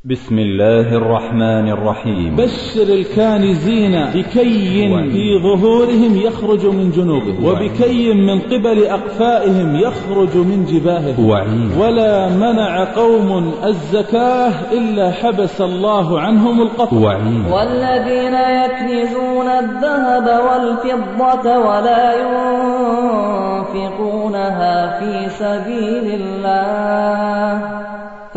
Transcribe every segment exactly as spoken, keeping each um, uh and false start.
بسم الله الرحمن الرحيم. بشر الكانزين بكي في ظهورهم يخرج من جنوبهم، وبكي من قبل أقفائهم يخرج من جباههم. وعيد. ولا منع قوم الزكاة إلا حبس الله عنهم القطر. وعيد. والذين يكنزون الذهب والفضة ولا ينفقونها في سبيل الله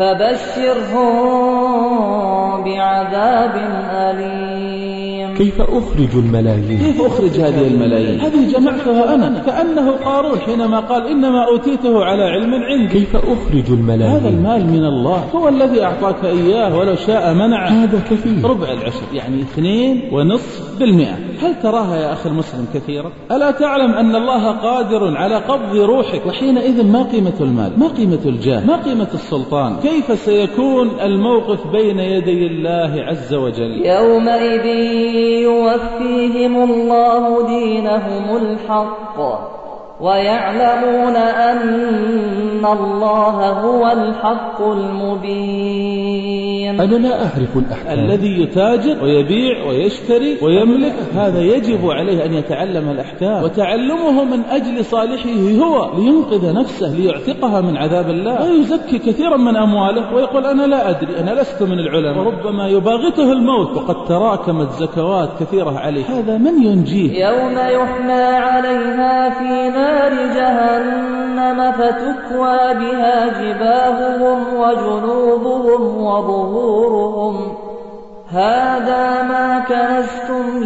فبشرهم بعذاب أليم. كيف أخرج الملايين؟ كيف أخرج هذه الملايين؟ هذه جمعتها أنا، كأنه قارون حينما قال إنما أوتيته على علم عندي. كيف أخرج الملايين؟ هذا المال من الله، هو الذي أعطاك إياه، ولو شاء منع. هذا كثير. ربع العشر يعني اثنين ونصف بالمئة. هل تراها يا أخي المسلم كثيرة؟ ألا تعلم أن الله قادر على قبض روحك؟ وحينئذ ما قيمة المال؟ ما قيمة الجاه؟ ما قيمة السلطان؟ كيف سيكون الموقف بين يدي الله عز وجل؟ يومئذ يوفيهم الله دينهم الحق ويعلمون أن الله هو الحق المبين. أنا لا أعرف الأحكام. الذي يتاجر ويبيع ويشتري ويملك هذا يجب عليه أن يتعلم الأحكام، وتعلمه من أجل صالحه هو، لينقذ نفسه ليعتقها من عذاب الله. لا يزكي كثيرا من أمواله ويقول أنا لا أدري، أنا لست من العلماء، وربما يباغته الموت وقد تراكمت زكوات كثيرة عليه. هذا من ينجيه؟ يوم يحمى عليها في نار جهنم فتكوى بها جباههم وجنوبهم وظهورهم هذا ما كنزتم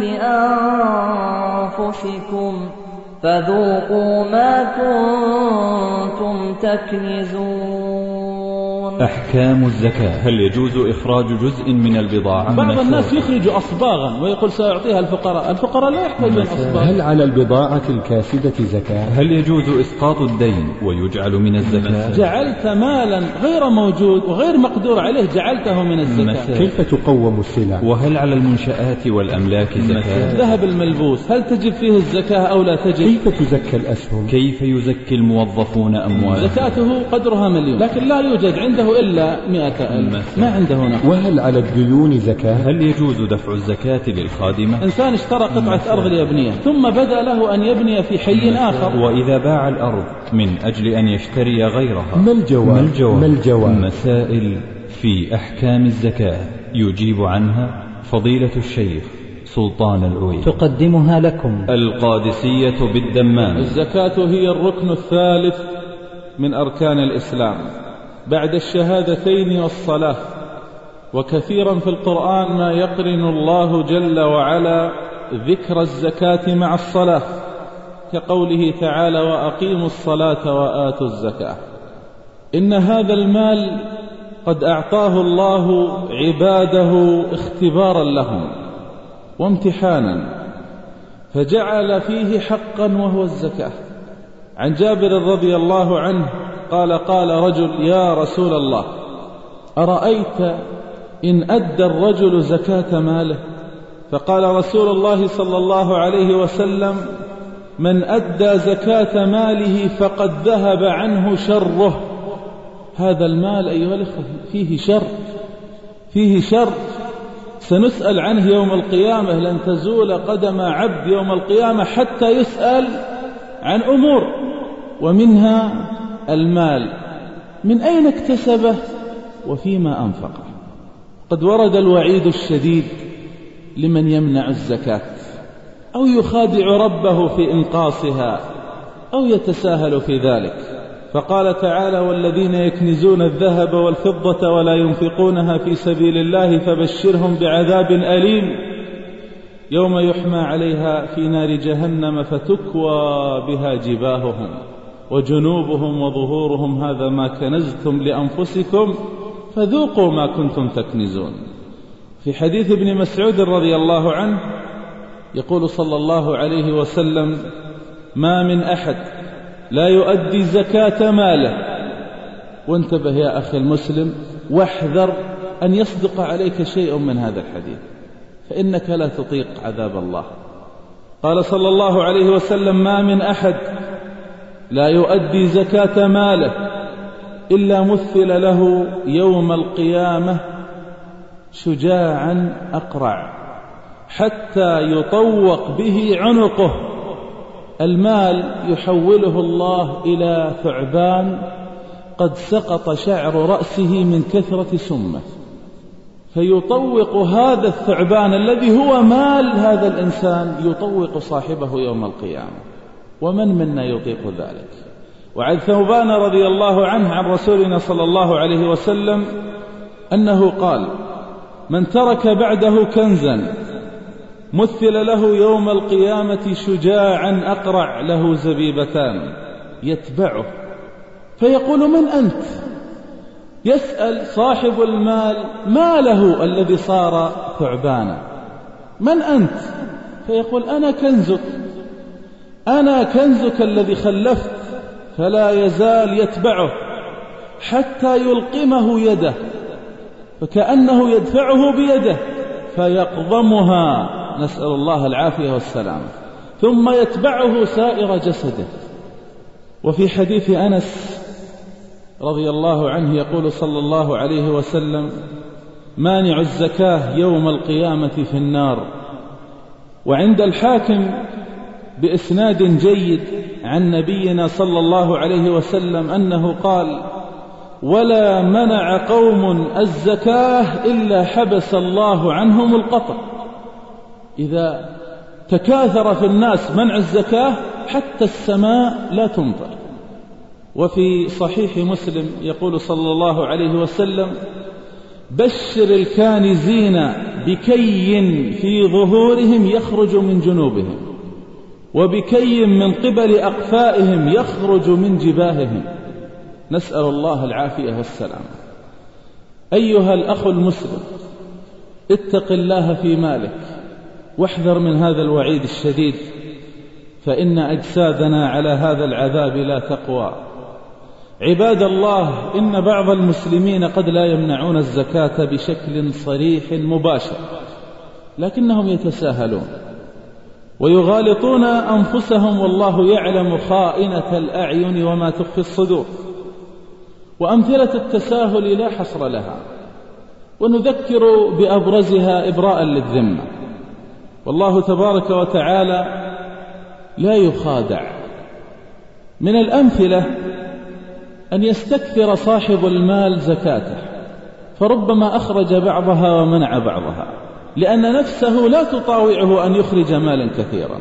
لأنفسكم فذوقوا ما كنتم تكنزون. أحكام الزكاة. هل يجوز إخراج جزء من البضاعة؟ بعض الناس يخرج أصباغا ويقول سيعطيها الفقراء، الفقراء لا يحتاجون أصباغ. هل على البضاعة الكاسدة زكاة؟ هل يجوز إسقاط الدين ويجعل من الزكاة؟ جعلت مالا غير موجود وغير مقدور عليه جعلته من الزكاة. كيف تقوم السلع؟ وهل على المنشآت والأملاك زكاة؟ الذهب الملبوس هل تجب فيه الزكاة أو لا تجب؟ كيف تزكى الأسهم؟ كيف يزكي الموظفون أموالهم؟ زكاته قدرها مليون، لكن لا يوجد عنده إلا مئة ألف، ما عنده نقد. وهل على الديون زكاة؟ هل يجوز دفع الزكاة للخادمة؟ إنسان اشترى قطعة أرض ليبنيها ثم بدا له أن يبني في حي آخر، وإذا باع الأرض من أجل أن يشتري غيرها ما الجواب؟ ما الجواب؟ ما الجواب؟ مسائل في أحكام الزكاة يجيب عنها فضيلة الشيخ سلطان العويد، تقدمها لكم القادسية بالدمام. الزكاة هي الركن الثالث من أركان الإسلام بعد الشهادتين والصلاة، وكثيرا في القرآن ما يقرن الله جل وعلا ذكر الزكاة مع الصلاة، كقوله تعالى وأقيموا الصلاة وآتوا الزكاة. إن هذا المال قد أعطاه الله عباده اختبارا لهم وامتحانا، فجعل فيه حقا وهو الزكاة. عن جابر رضي الله عنه قال قال رجل يا رسول الله أرأيت إن أدى الرجل زكاة ماله؟ فقال رسول الله صلى الله عليه وسلم من أدى زكاة ماله فقد ذهب عنه شره. هذا المال أيها الأخوة فيه شر، فيه شر سنسأل عنه يوم القيامة، لن تزول قدم عبد يوم القيامة حتى يسأل عن أمور، ومنها المال، من أين اكتسبه وفيما أنفقه. قد ورد الوعيد الشديد لمن يمنع الزكاة أو يخادع ربه في إنقاصها أو يتساهل في ذلك. فقال تعالى والذين يكنزون الذهب والفضة ولا ينفقونها في سبيل الله فبشرهم بعذاب أليم يوم يحمى عليها في نار جهنم فتكوى بها جباههم وجنوبهم وظهورهم هذا ما كنزتم لأنفسكم فذوقوا ما كنتم تكنزون. في حديث ابن مسعود رضي الله عنه يقول صلى الله عليه وسلم ما من أحد لا يؤدي زكاة ماله، وانتبه يا أخي المسلم واحذر أن يصدق عليك شيء من هذا الحديث فإنك لا تطيق عذاب الله. قال صلى الله عليه وسلم ما من أحد لا يؤدي زكاة ماله إلا مثل له يوم القيامة شجاعا أقرع حتى يطوق به عنقه. المال يحوله الله إلى ثعبان قد سقط شعر رأسه من كثرة سمه، فيطوق هذا الثعبان الذي هو مال هذا الإنسان، يطوق صاحبه يوم القيامة. ومن منا يطيق ذلك؟ وعن ثوبان رضي الله عنه عن رسولنا صلى الله عليه وسلم أنه قال: من ترك بعده كنزا مثل له يوم القيامة شجاعا أقرع له زبيبتان يتبعه فيقول: من أنت؟ يسأل صاحب المال ما له الذي صار ثعبانا، من أنت؟ فيقول: أنا كنزك، أنا كنزك الذي خلفت. فلا يزال يتبعه حتى يلقمه يده، فكأنه يدفعه بيده فيقضمها، نسأل الله العافية والسلام، ثم يتبعه سائر جسده. وفي حديث أنس رضي الله عنه يقول صلى الله عليه وسلم: مانع الزكاة يوم القيامة في النار. وعند الحاكم بإسناد جيد عن نبينا صلى الله عليه وسلم أنه قال: ولا منع قوم الزكاة إلا حبس الله عنهم القطر. إذا تكاثر في الناس منع الزكاة حتى السماء لا تمطر. وفي صحيح مسلم يقول صلى الله عليه وسلم: بشر الكانزين بكي في ظهورهم يخرج من جنوبهم، وبكي من قبل أقفائهم يخرج من جباههم، نسأل الله العافية والسلام. أيها الأخ المسلم، اتق الله في مالك واحذر من هذا الوعيد الشديد، فإن أجسادنا على هذا العذاب لا تقوى. عباد الله، إن بعض المسلمين قد لا يمنعون الزكاة بشكل صريح مباشر، لكنهم يتساهلون ويغالطون أنفسهم، والله يعلم خائنة الأعين وما تخفي الصدور. وأمثلة التساهل لا حصر لها، ونذكر بأبرزها إبراء للذمة. والله تبارك وتعالى لا يخادع. من الأمثلة أن يستكثر صاحب المال زكاته، فربما أخرج بعضها ومنع بعضها، لأن نفسه لا تطاوعه أن يخرج مالا كثيرا.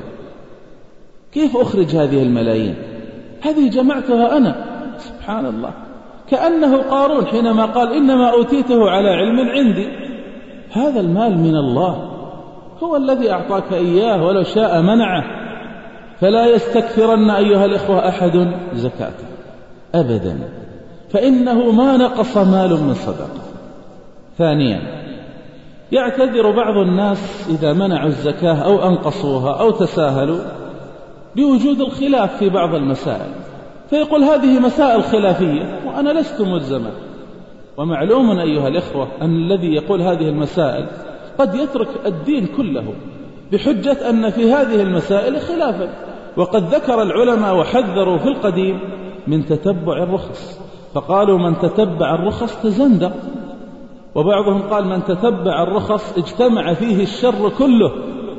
كيف أخرج هذه الملايين؟ هذه جمعتها أنا، سبحان الله. كأنه قارون حينما قال: إنما أوتيته على علم عندي. هذا المال من الله، هو الذي أعطاك إياه، ولو شاء منعه. فلا يستكثرن أيها الإخوة أحد زكاته أبدا، فإنه ما نقص مال من صدقة. ثانيا، يعتذر بعض الناس إذا منعوا الزكاة أو أنقصوها أو تساهلوا بوجود الخلاف في بعض المسائل، فيقول: هذه مسائل خلافية وأنا لست ملزما. ومعلوم أيها الإخوة أن الذي يقول هذه المسائل قد يترك الدين كله بحجة أن في هذه المسائل خلافا. وقد ذكر العلماء وحذروا في القديم من تتبع الرخص، فقالوا: من تتبع الرخص تزندق. وبعضهم قال: من تتبع الرخص اجتمع فيه الشر كله.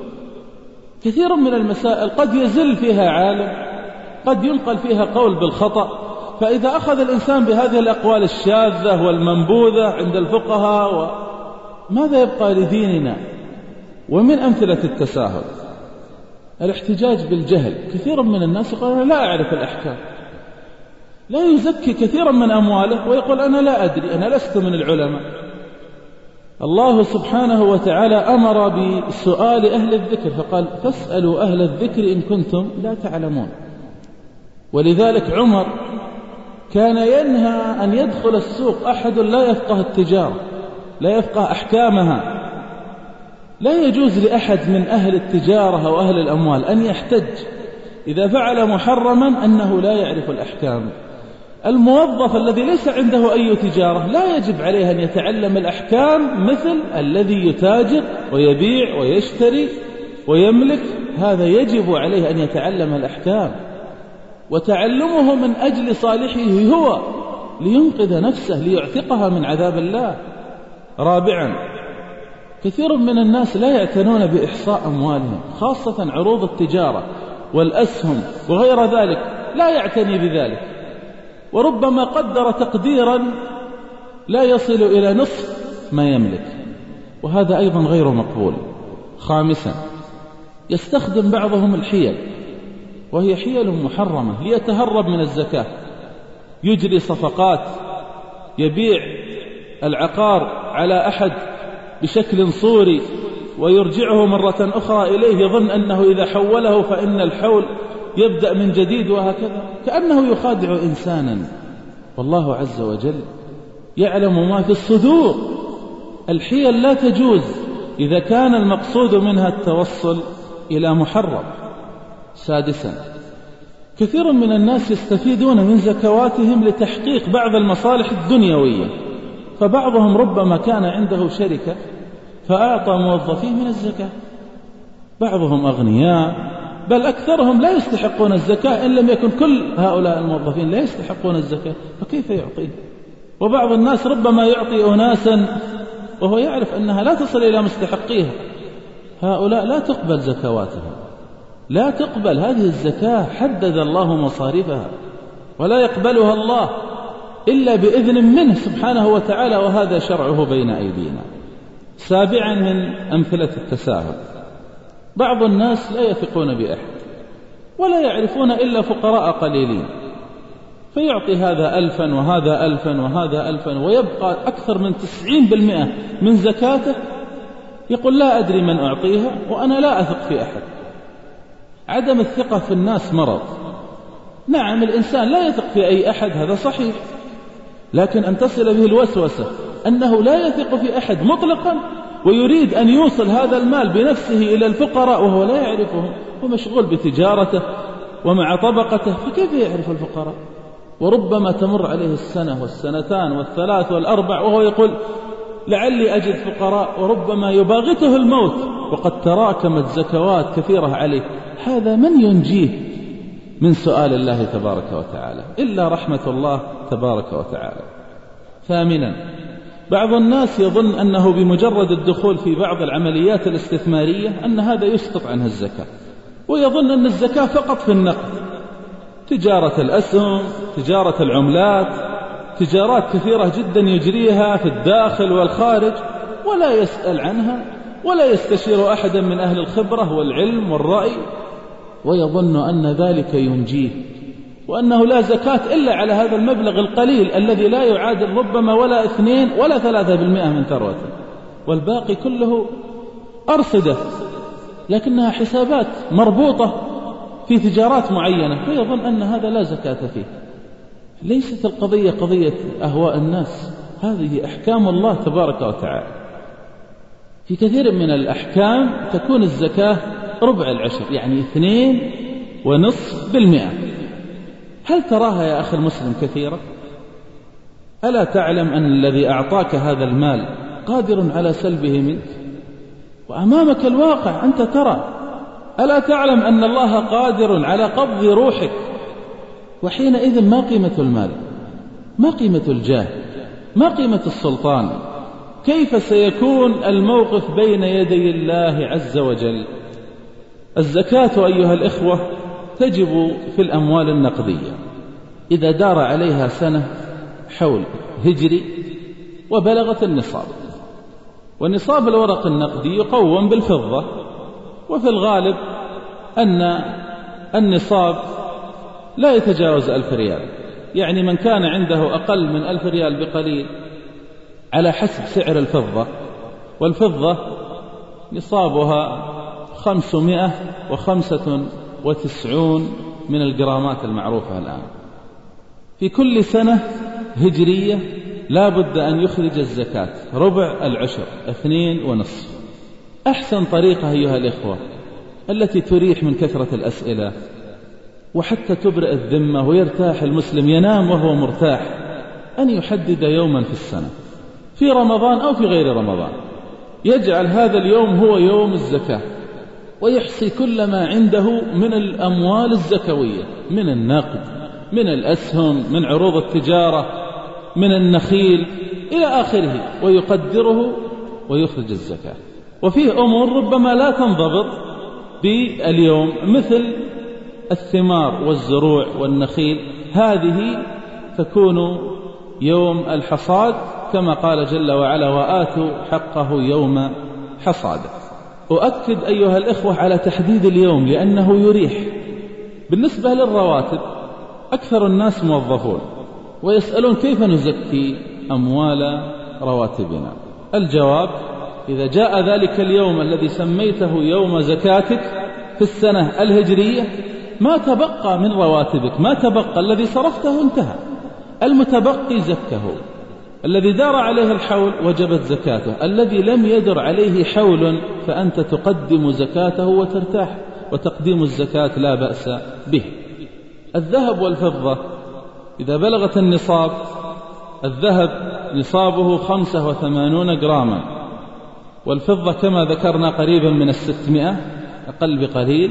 كثير من المسائل قد يزل فيها عالم، قد ينقل فيها قول بالخطأ، فإذا أخذ الإنسان بهذه الأقوال الشاذة والمنبوذة عند الفقهاء و... ماذا يبقى لديننا؟ ومن أمثلة التساهل الاحتجاج بالجهل. كثير من الناس يقول: أنا لا أعرف الأحكام، لا يزكي كثيرا من أمواله ويقول: أنا لا أدري، أنا لست من العلماء. الله سبحانه وتعالى أمر بسؤال أهل الذكر، فقال: فاسألوا أهل الذكر إن كنتم لا تعلمون. ولذلك عمر كان ينهى أن يدخل السوق أحد لا يفقه التجارة، لا يفقه أحكامها. لا يجوز لأحد من أهل التجارة أو أهل الأموال أن يحتج إذا فعل محرما أنه لا يعرف الأحكام. الموظف الذي ليس عنده أي تجارة لا يجب عليه أن يتعلم الأحكام مثل الذي يتاجر ويبيع ويشتري ويملك. هذا يجب عليه أن يتعلم الأحكام، وتعلمه من أجل صالحه هو، لينقذ نفسه، ليعتقها من عذاب الله. رابعا، كثير من الناس لا يعتنون بإحصاء أموالهم، خاصة عروض التجارة والأسهم وغير ذلك، لا يعتني بذلك، وربما قدر تقديرا لا يصل إلى نصف ما يملك، وهذا أيضا غير مقبول. خامسا، يستخدم بعضهم الحيل، وهي حيل محرمة ليتهرب من الزكاة، يجري صفقات، يبيع العقار على أحد بشكل صوري ويرجعه مرة أخرى إليه، يظن أنه إذا حوله فإن الحول يبدأ من جديد، وهكذا كأنه يخادع إنسانا، والله عز وجل يعلم ما في الصدور. الحيل لا تجوز إذا كان المقصود منها التوصل إلى محرم. سادسا، كثير من الناس يستفيدون من زكواتهم لتحقيق بعض المصالح الدنيوية، فبعضهم ربما كان عنده شركة فأعطى موظفيه من الزكاة، بعضهم أغنياء، بل أكثرهم لا يستحقون الزكاة، إن لم يكن كل هؤلاء الموظفين لا يستحقون الزكاة، فكيف يعطيه؟ وبعض الناس ربما يعطي أناسا وهو يعرف أنها لا تصل إلى مستحقيها، هؤلاء لا تقبل زكواتهم، لا تقبل. هذه الزكاة حدد الله مصارفها، ولا يقبلها الله إلا بإذن منه سبحانه وتعالى، وهذا شرعه بين أيدينا. سابعا، من أمثلة التساهل، بعض الناس لا يثقون بأحد ولا يعرفون إلا فقراء قليلين، فيعطي هذا ألفا وهذا ألفا وهذا ألفا، ويبقى أكثر من تسعين بالمئة من زكاته يقول لا أدري من أعطيها وأنا لا أثق في أحد. عدم الثقة في الناس مرض. نعم، الإنسان لا يثق في أي أحد، هذا صحيح، لكن أن تصل به الوسوسة أنه لا يثق في أحد مطلقا ويريد أن يوصل هذا المال بنفسه إلى الفقراء وهو لا يعرفهم، ومشغول بتجارته ومع طبقته، فكيف يعرف الفقراء؟ وربما تمر عليه السنة والسنتان والثلاث والأربع وهو يقول لعلي أجد فقراء، وربما يباغته الموت وقد تراكمت زكوات كثيرة عليه. هذا من ينجيه من سؤال الله تبارك وتعالى إلا رحمة الله تبارك وتعالى. ثامنا، بعض الناس يظن أنه بمجرد الدخول في بعض العمليات الاستثمارية أن هذا يسقط عنه الزكاة، ويظن أن الزكاة فقط في النقد، تجارة الأسهم، تجارة العملات، تجارات كثيرة جدا يجريها في الداخل والخارج، ولا يسأل عنها ولا يستشير أحدا من أهل الخبرة والعلم والرأي، ويظن أن ذلك ينجيه، وأنه لا زكاة إلا على هذا المبلغ القليل الذي لا يعادل ربما ولا اثنين ولا ثلاثة بالمئة من ثروته، والباقي كله أرصدة لكنها حسابات مربوطة في تجارات معينة، فيظن أن هذا لا زكاة فيه. ليست القضية قضية أهواء الناس، هذه أحكام الله تبارك وتعالى. في كثير من الأحكام تكون الزكاة ربع العشر، يعني اثنين ونصف بالمئة. هل تراها يا أخي المسلم كثيرة؟ ألا تعلم أن الذي أعطاك هذا المال قادر على سلبه منك، وأمامك الواقع أنت ترى. ألا تعلم أن الله قادر على قبض روحك؟ وحينئذ ما قيمة المال؟ ما قيمة الجاه؟ ما قيمة السلطان؟ كيف سيكون الموقف بين يدي الله عز وجل؟ الزكاة أيها الإخوة تجب في الأموال النقدية إذا دار عليها سنة حول هجري وبلغت النصاب، ونصاب الورق النقدي يقوم بالفضة، وفي الغالب أن النصاب لا يتجاوز ألف ريال، يعني من كان عنده أقل من ألف ريال بقليل على حسب سعر الفضة، والفضة نصابها خمسمائة وخمسة وتسعون من الجرامات المعروفة الآن. في كل سنة هجرية لا بد أن يخرج الزكاة ربع العشر، اثنين ونصف. أحسن طريقة أيها الإخوة التي تريح من كثرة الأسئلة وحتى تبرئ الذمة ويرتاح المسلم، ينام وهو مرتاح، أن يحدد يوما في السنة، في رمضان أو في غير رمضان، يجعل هذا اليوم هو يوم الزكاة، ويحصي كل ما عنده من الأموال الزكوية، من النقد، من الأسهم، من عروض التجارة، من النخيل إلى آخره، ويقدره ويخرج الزكاة. وفيه أمور ربما لا تنضبط باليوم مثل الثمار والزروع والنخيل، هذه تكون يوم الحصاد كما قال جل وعلا وآتوا حقه يوم حصاده. أؤكد أيها الإخوة على تحديد اليوم لأنه يريح. بالنسبة للرواتب أكثر الناس موظفون ويسألون كيف نزكي أموال رواتبنا. الجواب: إذا جاء ذلك اليوم الذي سميته يوم زكاتك في السنة الهجرية ما تبقى من رواتبك، ما تبقى، الذي صرفته انتهى، المتبقي زكه. الذي دار عليه الحول وجبت زكاته، الذي لم يدر عليه حول فأنت تقدم زكاته وترتاح، وتقديم الزكاة لا بأس به. الذهب والفضة إذا بلغت النصاب، الذهب نصابه خمسة وثمانون جراما، والفضة كما ذكرنا قريبا من الستمائة أقل بقليل.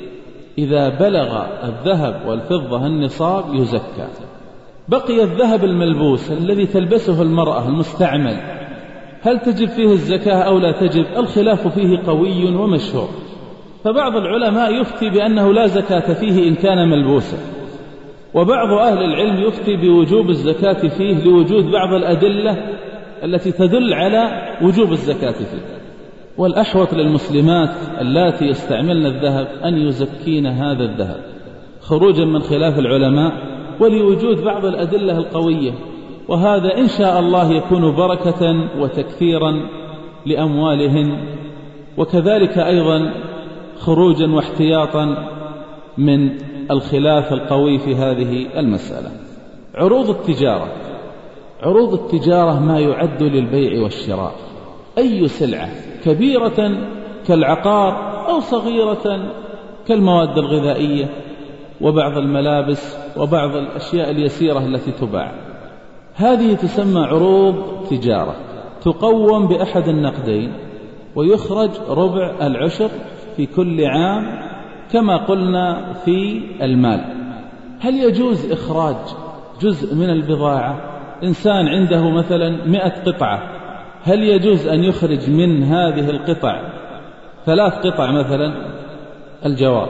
إذا بلغ الذهب والفضة النصاب يزكى. بقي الذهب الملبوس الذي تلبسه المرأة المستعمل، هل تجب فيه الزكاة أو لا تجب؟ الخلاف فيه قوي ومشهور، فبعض العلماء يفتي بأنه لا زكاة فيه إن كان ملبوسا، وبعض أهل العلم يفتي بوجوب الزكاة فيه لوجود بعض الأدلة التي تدل على وجوب الزكاة فيه. والأحوط للمسلمات اللاتي يستعملن الذهب أن يزكين هذا الذهب خروجا من خلاف العلماء ولوجود بعض الأدلة القوية، وهذا إن شاء الله يكون بركة وتكثيرا لأموالهن، وكذلك أيضا خروجا واحتياطا من الخلاف القوي في هذه المسألة. عروض التجارة، عروض التجارة ما يعد للبيع والشراء، أي سلعة كبيرة كالعقار أو صغيرة كالمواد الغذائية وبعض الملابس وبعض الأشياء اليسيرة التي تباع، هذه تسمى عروض تجارة، تقوم بأحد النقدين ويخرج ربع العشر في كل عام كما قلنا في المال. هل يجوز إخراج جزء من البضاعة؟ إنسان عنده مثلا مئة قطعة، هل يجوز أن يخرج من هذه القطع ثلاث قطع مثلا؟ الجواب: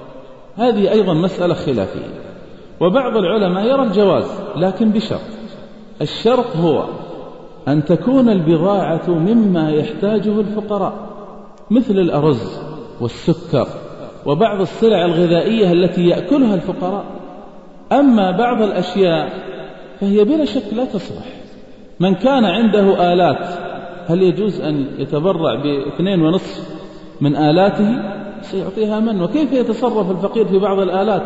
هذه أيضا مسألة خلافية، وبعض العلماء يرى الجواز لكن بشرط. الشرط هو أن تكون البضاعة مما يحتاجه الفقراء مثل الأرز والسكر وبعض السلع الغذائية التي يأكلها الفقراء. أما بعض الأشياء فهي بلا شك لا تصلح. من كان عنده آلات هل يجوز أن يتبرع باثنين ونصف من آلاته؟ سيعطيها من؟ وكيف يتصرف الفقير في بعض الآلات؟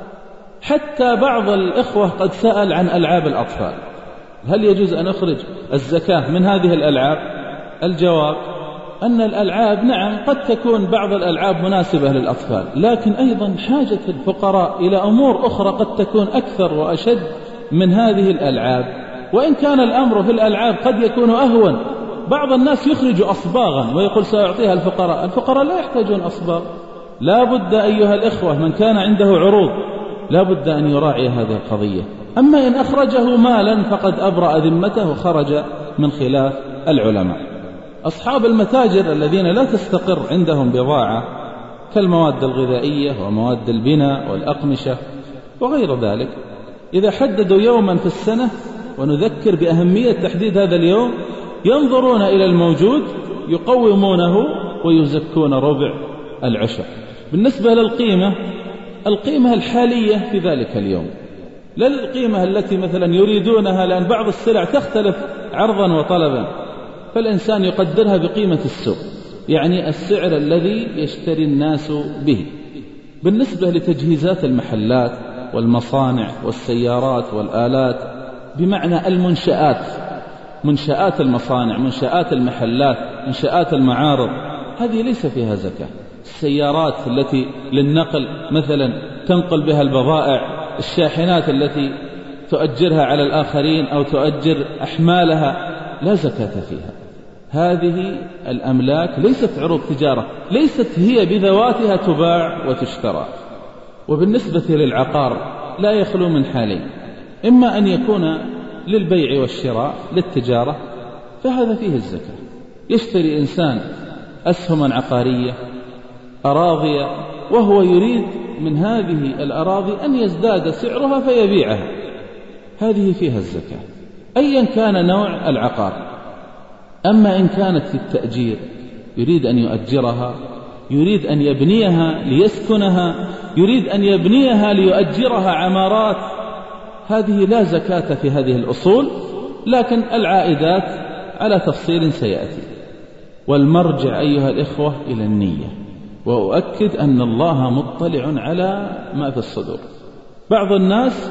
حتى بعض الإخوة قد سأل عن ألعاب الأطفال، هل يجوز أن أخرج الزكاة من هذه الألعاب؟ الجواب: أن الألعاب نعم قد تكون بعض الألعاب مناسبة للأطفال، لكن أيضا حاجة الفقراء إلى أمور أخرى قد تكون أكثر وأشد من هذه الألعاب. وإن كان الأمر في الألعاب قد يكون أهون، بعض الناس يخرج أصباغا ويقول سأعطيها الفقراء، الفقراء لا يحتاجون أصباغ. لا بد أيها الإخوة من كان عنده عروض لا بد أن يراعي هذه القضية. أما إن أخرجه مالا فقد أبرأ ذمته وخرج من خلاف العلماء. أصحاب المتاجر الذين لا تستقر عندهم بضاعة كالمواد الغذائية ومواد البناء والأقمشة وغير ذلك، إذا حددوا يوما في السنة، ونذكر بأهمية تحديد هذا اليوم، ينظرون إلى الموجود يقومونه ويزكون ربع العشر. بالنسبة للقيمة، القيمة الحالية في ذلك اليوم، لا القيمة التي مثلا يريدونها، لأن بعض السلع تختلف عرضا وطلبا، فالإنسان يقدرها بقيمة السوق، يعني السعر الذي يشتري الناس به. بالنسبة لتجهيزات المحلات والمصانع والسيارات والآلات، بمعنى المنشآت، منشآت المصانع، منشآت المحلات، منشآت المعارض، هذه ليس فيها زكاة. السيارات التي للنقل مثلا تنقل بها البضائع، الشاحنات التي تؤجرها على الآخرين أو تؤجر أحمالها، لا زكاة فيها. هذه الأملاك ليست عروض تجارة، ليست هي بذواتها تباع وتشترى. وبالنسبة للعقار لا يخلو من حالين، إما أن يكون للبيع والشراء للتجارة، فهذا فيه الزكاة. يشتري إنسان أسهما عقارية، أراضي، وهو يريد من هذه الأراضي أن يزداد سعرها فيبيعها، هذه فيها الزكاة أيا كان نوع العقار. أما إن كانت في التأجير، يريد أن يؤجرها، يريد أن يبنيها ليسكنها، يريد أن يبنيها ليؤجرها عمارات، هذه لا زكاة في هذه الأصول، لكن العائدات على تفصيل سيأتي. والمرجع أيها الإخوة إلى النية، وأؤكد أن الله مطلع على ما في الصدور. بعض الناس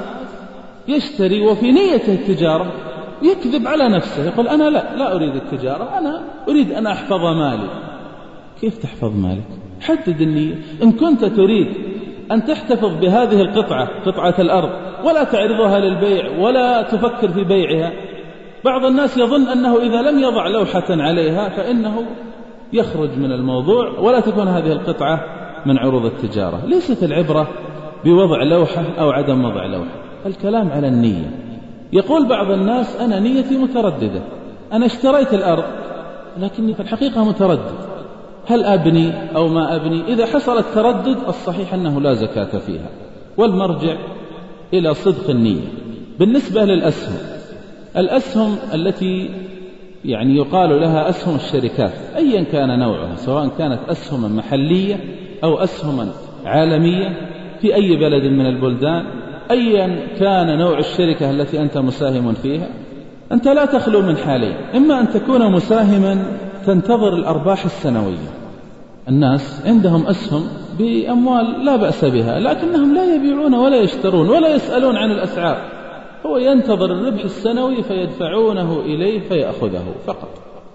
يشتري وفي نيته التجارة يكذب على نفسه، يقول أنا لا لا أريد التجارة، أنا أريد أن أحفظ مالي. كيف تحفظ مالك؟ حدد النية. إن كنت تريد أن تحتفظ بهذه القطعة، قطعة الأرض، ولا تعرضها للبيع ولا تفكر في بيعها، بعض الناس يظن أنه إذا لم يضع لوحة عليها فإنه يخرج من الموضوع ولا تكون هذه القطعة من عروض التجارة. ليست العبرة بوضع لوحة أو عدم وضع لوحة، الكلام على النية. يقول بعض الناس أنا نيتي مترددة، أنا اشتريت الأرض لكني في الحقيقة متردد، هل أبني أو ما أبني؟ إذا حصل التردد الصحيح أنه لا زكاة فيها، والمرجع إلى صدق النية. بالنسبة للأسهم، الأسهم التي يعني يقال لها أسهم الشركات أيا كان نوعها، سواء كانت أسهم محلية أو أسهم عالمية في أي بلد من البلدان، أيا كان نوع الشركة التي أنت مساهم فيها، أنت لا تخلو من حالين: إما أن تكون مساهما تنتظر الأرباح السنوية، الناس عندهم أسهم بأموال لا بأس بها لكنهم لا يبيعون ولا يشترون ولا يسألون عن الأسعار، هو ينتظر الربح السنوي فيدفعونه إليه فيأخذه فقط.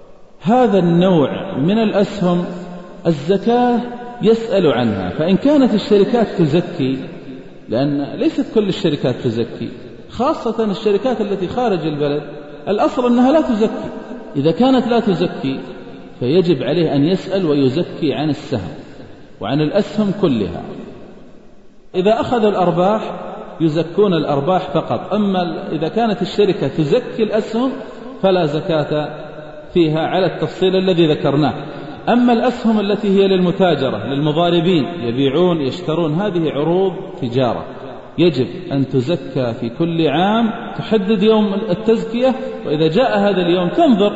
هذا النوع من الأسهم الزكاة يسأل عنها، فإن كانت الشركات تزكي، لأن ليست كل الشركات تزكي، خاصة الشركات التي خارج البلد الأصل أنها لا تزكي، إذا كانت لا تزكي فيجب عليه أن يسأل ويزكي عن السهم وعن الأسهم كلها. إذا أخذوا الأرباح يزكون الأرباح فقط، أما إذا كانت الشركة تزكي الأسهم فلا زكاة فيها على التفصيل الذي ذكرناه. أما الأسهم التي هي للمتاجرة للمضاربين يبيعون يشترون، هذه عروض تجارة يجب أن تزكى في كل عام، تحدد يوم التزكية، وإذا جاء هذا اليوم تنظر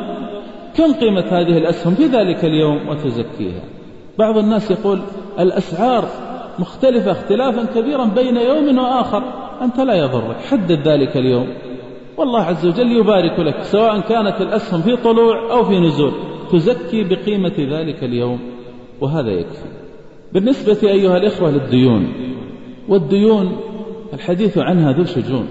كم قيمة هذه الأسهم في ذلك اليوم وتزكيها. بعض الناس يقول الأسعار مختلفة اختلافا كبيرا بين يوم وآخر، أنت لا يضرك، حدد ذلك اليوم والله عز وجل يبارك لك، سواء كانت الأسهم في طلوع أو في نزول تزكي بقيمة ذلك اليوم، وهذا يكفي. بالنسبة أيها الإخوة للديون، والديون الحديث عنها ذو شجون،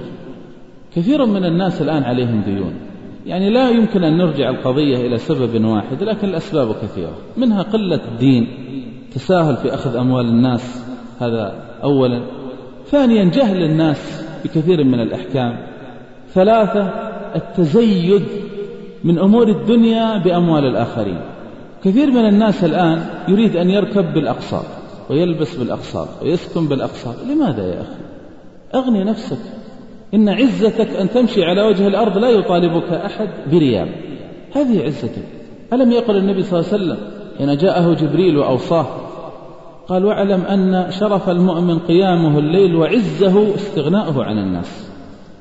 كثير من الناس الآن عليهم ديون، يعني لا يمكن أن نرجع القضية إلى سبب واحد، لكن الأسباب كثيرة، منها قلة الدين، تساهل في أخذ أموال الناس، هذا أولا. ثانيا جهل الناس بكثير من الأحكام. ثلاثة التزيد من أمور الدنيا بأموال الآخرين. كثير من الناس الآن يريد أن يركب بالأقساط ويلبس بالأقساط ويسكن بالأقساط. لماذا يا أخي؟ أغني نفسك، إن عزتك أن تمشي على وجه الأرض لا يطالبك أحد بريال، هذه عزتك. ألم يقل النبي صلى الله عليه وسلم حين جاءه جبريل وأوصاه قال: واعلم أن شرف المؤمن قيامه الليل وعزه استغناؤه عن الناس.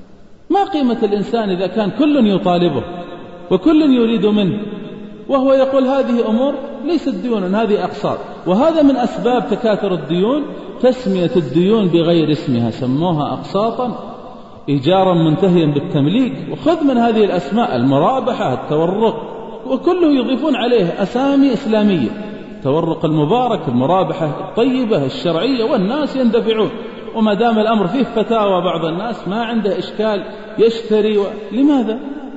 ما قيمة الإنسان إذا كان كل يطالبه وكل يريد منه وهو يقول هذه أمور ليست ديون، هذه أقساط. وهذا من أسباب تكاثر الديون، تسمية الديون بغير اسمها، سموها أقساطا، إيجارا منتهيا بالتمليك، وخذ من هذه الأسماء المرابحة، التورق، وكله يضيفون عليه أسامي إسلامية، التورق المبارك، المرابحة الطيبة الشرعية، والناس يندفعون. وما دام الأمر فيه فتاوى بعض الناس ما عنده إشكال يشتري و... لماذا؟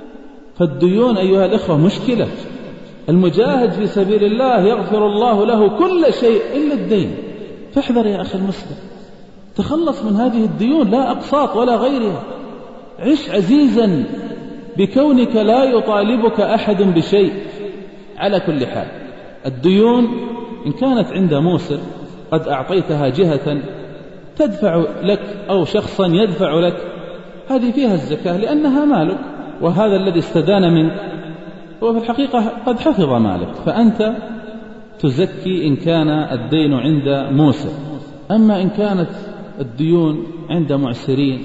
فالديون أيها الإخوة مشكلة. المجاهد في سبيل الله يغفر الله له كل شيء إلا الدين، فاحذر يا أخي المسلم، تخلص من هذه الديون، لا أقساط ولا غيرها، عش عزيزا بكونك لا يطالبك أحد بشيء. على كل حال الديون إن كانت عند موسر قد أعطيتها جهة تدفع لك أو شخصا يدفع لك، هذه فيها الزكاة لأنها مالك، وهذا الذي استدان منك هو في الحقيقة قد حفظ مالك، فأنت تزكي إن كان الدين عند موسر. أما إن كانت الديون عند معسرين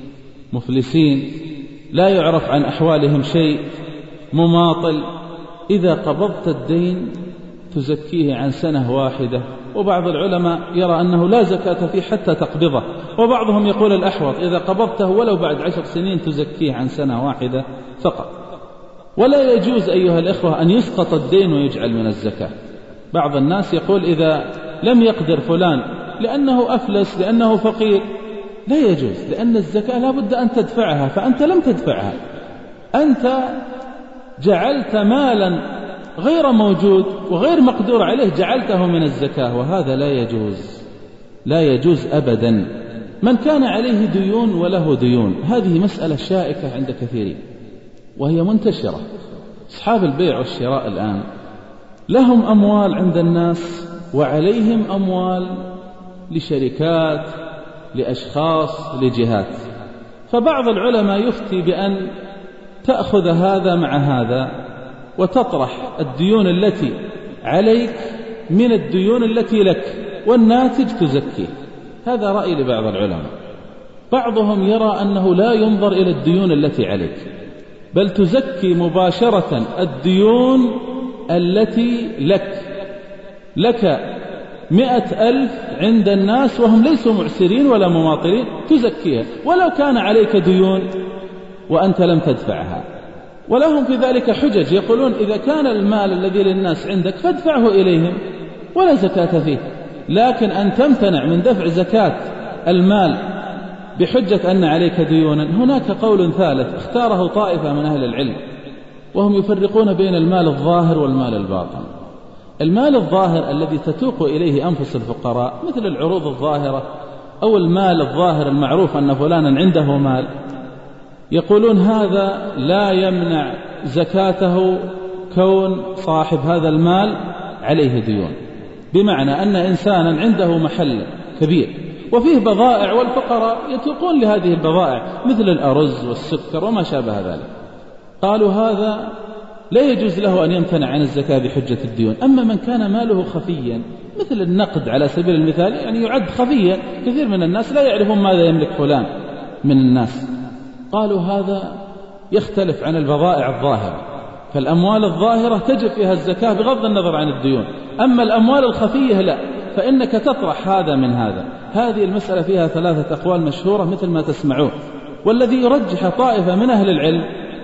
مفلسين لا يعرف عن أحوالهم شيء، مماطل، إذا قبضت الدين تزكيه عن سنة واحدة. وبعض العلماء يرى أنه لا زكاة فيه حتى تقبضه، وبعضهم يقول الأحوط إذا قبضته ولو بعد عشر سنين تزكيه عن سنة واحدة فقط. ولا يجوز أيها الإخوة أن يسقط الدين ويجعل من الزكاة. بعض الناس يقول إذا لم يقدر فلان لأنه أفلس لأنه فقير، لا يجوز، لأن الزكاة لا بد أن تدفعها، فأنت لم تدفعها، أنت جعلت مالا غير موجود وغير مقدور عليه جعلته من الزكاة، وهذا لا يجوز، لا يجوز أبدا. من كان عليه ديون وله ديون، هذه مسألة شائكة عند كثيرين وهي منتشرة. أصحاب البيع والشراء الآن لهم أموال عند الناس وعليهم أموال لشركات، لأشخاص، لجهات. فبعض العلماء يفتي بأن تأخذ هذا مع هذا وتطرح الديون التي عليك من الديون التي لك، والناتج تزكيه. هذا رأي لبعض العلماء. بعضهم يرى أنه لا ينظر إلى الديون التي عليك، بل تزكي مباشرة الديون التي لك. لك مئة ألف عند الناس وهم ليسوا معسرين ولا مماطلين، تزكيها ولو كان عليك ديون وأنت لم تدفعها. ولهم في ذلك حجج، يقولون إذا كان المال الذي للناس عندك فادفعه إليهم ولا زكاة فيه، لكن أن تمتنع من دفع زكاة المال بحجة أن عليك ديونا. هناك قول ثالث اختاره طائفة من أهل العلم، وهم يفرقون بين المال الظاهر والمال الباطن. المال الظاهر الذي تتوق إليه أنفس الفقراء مثل العروض الظاهرة أو المال الظاهر المعروف أن فلانا عنده مال، يقولون هذا لا يمنع زكاته كون صاحب هذا المال عليه ديون. بمعنى أن إنسانا عنده محل كبير وفيه بضائع والفقراء يتوقون لهذه البضائع مثل الأرز والسكر وما شابه ذلك، قالوا هذا لا يجوز له أن يمتنع عن الزكاة بحجة الديون. أما من كان ماله خفيا مثل النقد على سبيل المثال، يعني يعد خفيا، كثير من الناس لا يعرفون ماذا يملك فلان من الناس، قالوا هذا يختلف عن البضائع الظاهرة. فالأموال الظاهرة تجب فيها الزكاة بغض النظر عن الديون، أما الأموال الخفية لا، فإنك تطرح هذا من هذا. هذه المسألة فيها ثلاثة أقوال مشهورة مثل ما تسمعون، والذي يرجح طائفة من أهل العلم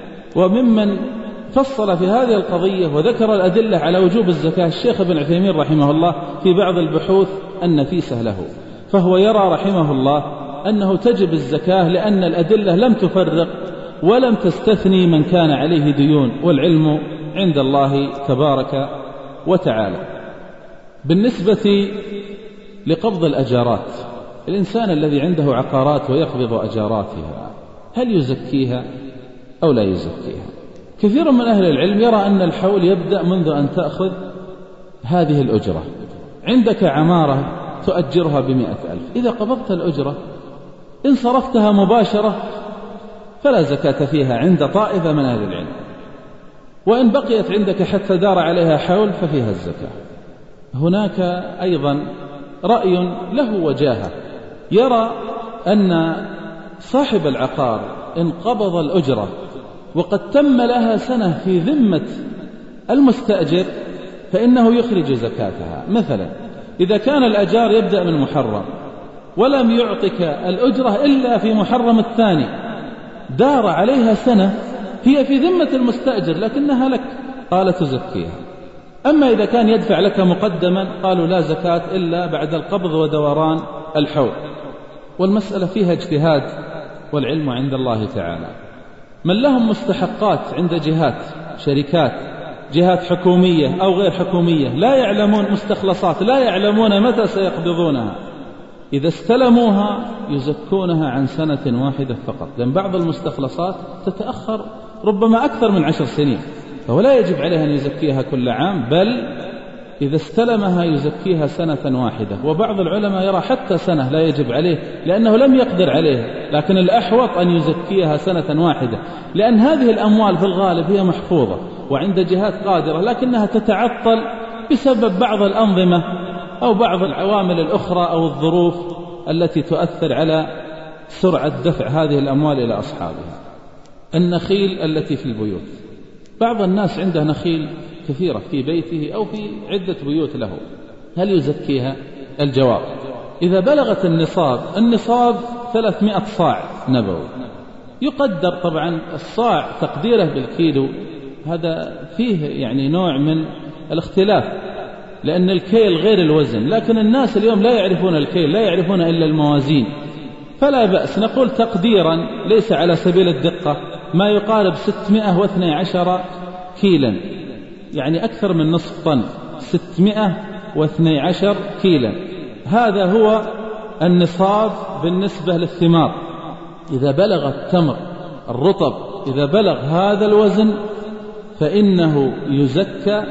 وممن فصل في هذه القضية وذكر الأدلة على وجوب الزكاة الشيخ ابن عثيمين رحمه الله في بعض البحوث النفيسة له، فهو يرى رحمه الله أنه تجب الزكاة لأن الأدلة لم تفرق ولم تستثني من كان عليه ديون، والعلم عند الله تبارك وتعالى. بالنسبة لقبض الأجارات، الإنسان الذي عنده عقارات ويقبض أجاراتها هل يزكيها أو لا يزكيها؟ كثير من أهل العلم يرى أن الحول يبدأ منذ أن تأخذ هذه الأجرة. عندك عمارة تؤجرها بمئة ألف، إذا قبضت الأجرة إن صرفتها مباشرة فلا زكاة فيها عند طائفة من أهل العلم، وإن بقيت عندك حتى دار عليها حول ففيها الزكاة. هناك أيضا رأي له وجاهة، يرى أن صاحب العقار إن قبض الأجرة وقد تم لها سنة في ذمة المستأجر فإنه يخرج زكاتها. مثلا إذا كان الأجار يبدأ من محرم ولم يعطك الأجرة إلا في محرم الثاني، دار عليها سنة، هي في ذمة المستأجر لكنها لك، قال تزكيها. أما إذا كان يدفع لك مقدما قالوا لا زكاة إلا بعد القبض ودوران الحول. والمسألة فيها اجتهاد والعلم عند الله تعالى. من لهم مستحقات عند جهات، شركات، جهات حكومية أو غير حكومية، لا يعلمون مستخلصات، لا يعلمون متى سيقبضونها، إذا استلموها يزكونها عن سنة واحدة فقط، لأن بعض المستخلصات تتأخر ربما أكثر من عشر سنين، فهو لا يجب عليه أن يزكيها كل عام، بل إذا استلمها يزكيها سنة واحدة. وبعض العلماء يرى حتى سنة لا يجب عليه لأنه لم يقدر عليها، لكن الأحوط أن يزكيها سنة واحدة، لأن هذه الأموال في الغالب هي محفوظة وعند جهات قادرة لكنها تتعطل بسبب بعض الأنظمة أو بعض العوامل الأخرى أو الظروف التي تؤثر على سرعة دفع هذه الأموال إلى أصحابها. النخيل التي في البيوت، بعض الناس عنده نخيل كثيرة في بيته أو في عدة بيوت له، هل يزكيها؟ الجواب: إذا بلغت النصاب، النصاب ثلاثمائة صاع نبوي، يقدر طبعا الصاع تقديره بالكيلو، هذا فيه يعني نوع من الاختلاف لأن الكيل غير الوزن، لكن الناس اليوم لا يعرفون الكيل، لا يعرفون إلا الموازين، فلا بأس نقول تقديرا ليس على سبيل الدقة ما يقارب ستمائة واثني عشر كيلا، يعني أكثر من نصف طن، ستمائة واثني عشر كيلا، هذا هو النصاب بالنسبة للثمار. إذا بلغ التمر الرطب إذا بلغ هذا الوزن فإنه يزكى،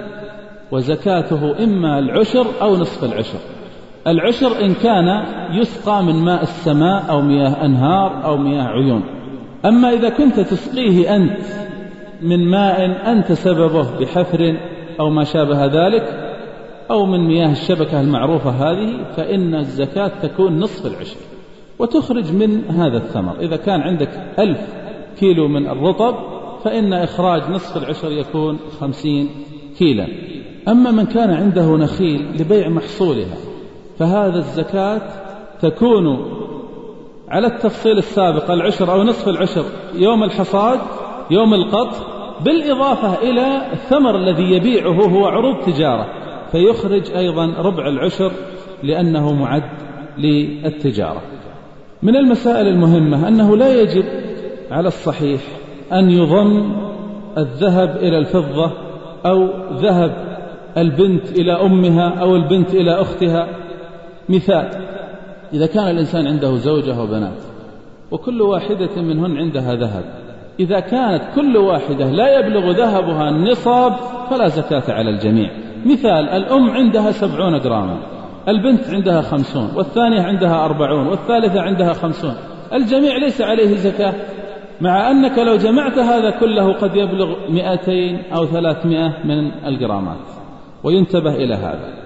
وزكاته إما العشر أو نصف العشر. العشر إن كان يسقى من ماء السماء أو مياه أنهار أو مياه عيون. أما إذا كنت تسقيه أنت من ماء أنت سببه بحفر أو ما شابه ذلك أو من مياه الشبكة المعروفة هذه، فإن الزكاة تكون نصف العشر وتخرج من هذا الثمر. إذا كان عندك ألف كيلو من الرطب فإن إخراج نصف العشر يكون خمسين كيلا. أما من كان عنده نخيل لبيع محصولها فهذا الزكاة تكون على التفصيل السابق، العشر أو نصف العشر يوم الحصاد يوم القط، بالإضافة إلى الثمر الذي يبيعه هو عروض تجارة، فيخرج أيضا ربع العشر لأنه معد للتجارة. من المسائل المهمة أنه لا يجب على الصحيح أن يضم الذهب إلى الفضة أو ذهب البنت إلى أمها أو البنت إلى أختها. مثال: إذا كان الإنسان عنده زوجة وبنات وكل واحدة منهن عندها ذهب، إذا كانت كل واحدة لا يبلغ ذهبها النصاب فلا زكاة على الجميع. مثال: الأم عندها سبعون جراما، البنت عندها خمسون، والثانية عندها أربعون، والثالثة عندها خمسون، الجميع ليس عليه زكاة، مع أنك لو جمعت هذا كله قد يبلغ مئتين أو ثلاثمائة من الجرامات. وينتبه إلى هذا.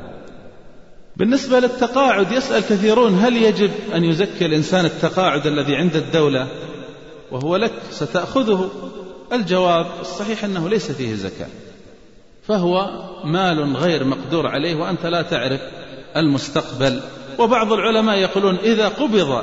بالنسبة للتقاعد يسأل كثيرون: هل يجب أن يزكي الإنسان التقاعد الذي عند الدولة وهو لك ستأخذه؟ الجواب الصحيح أنه ليس فيه زكاة، فهو مال غير مقدور عليه وأنت لا تعرف المستقبل. وبعض العلماء يقولون إذا قبض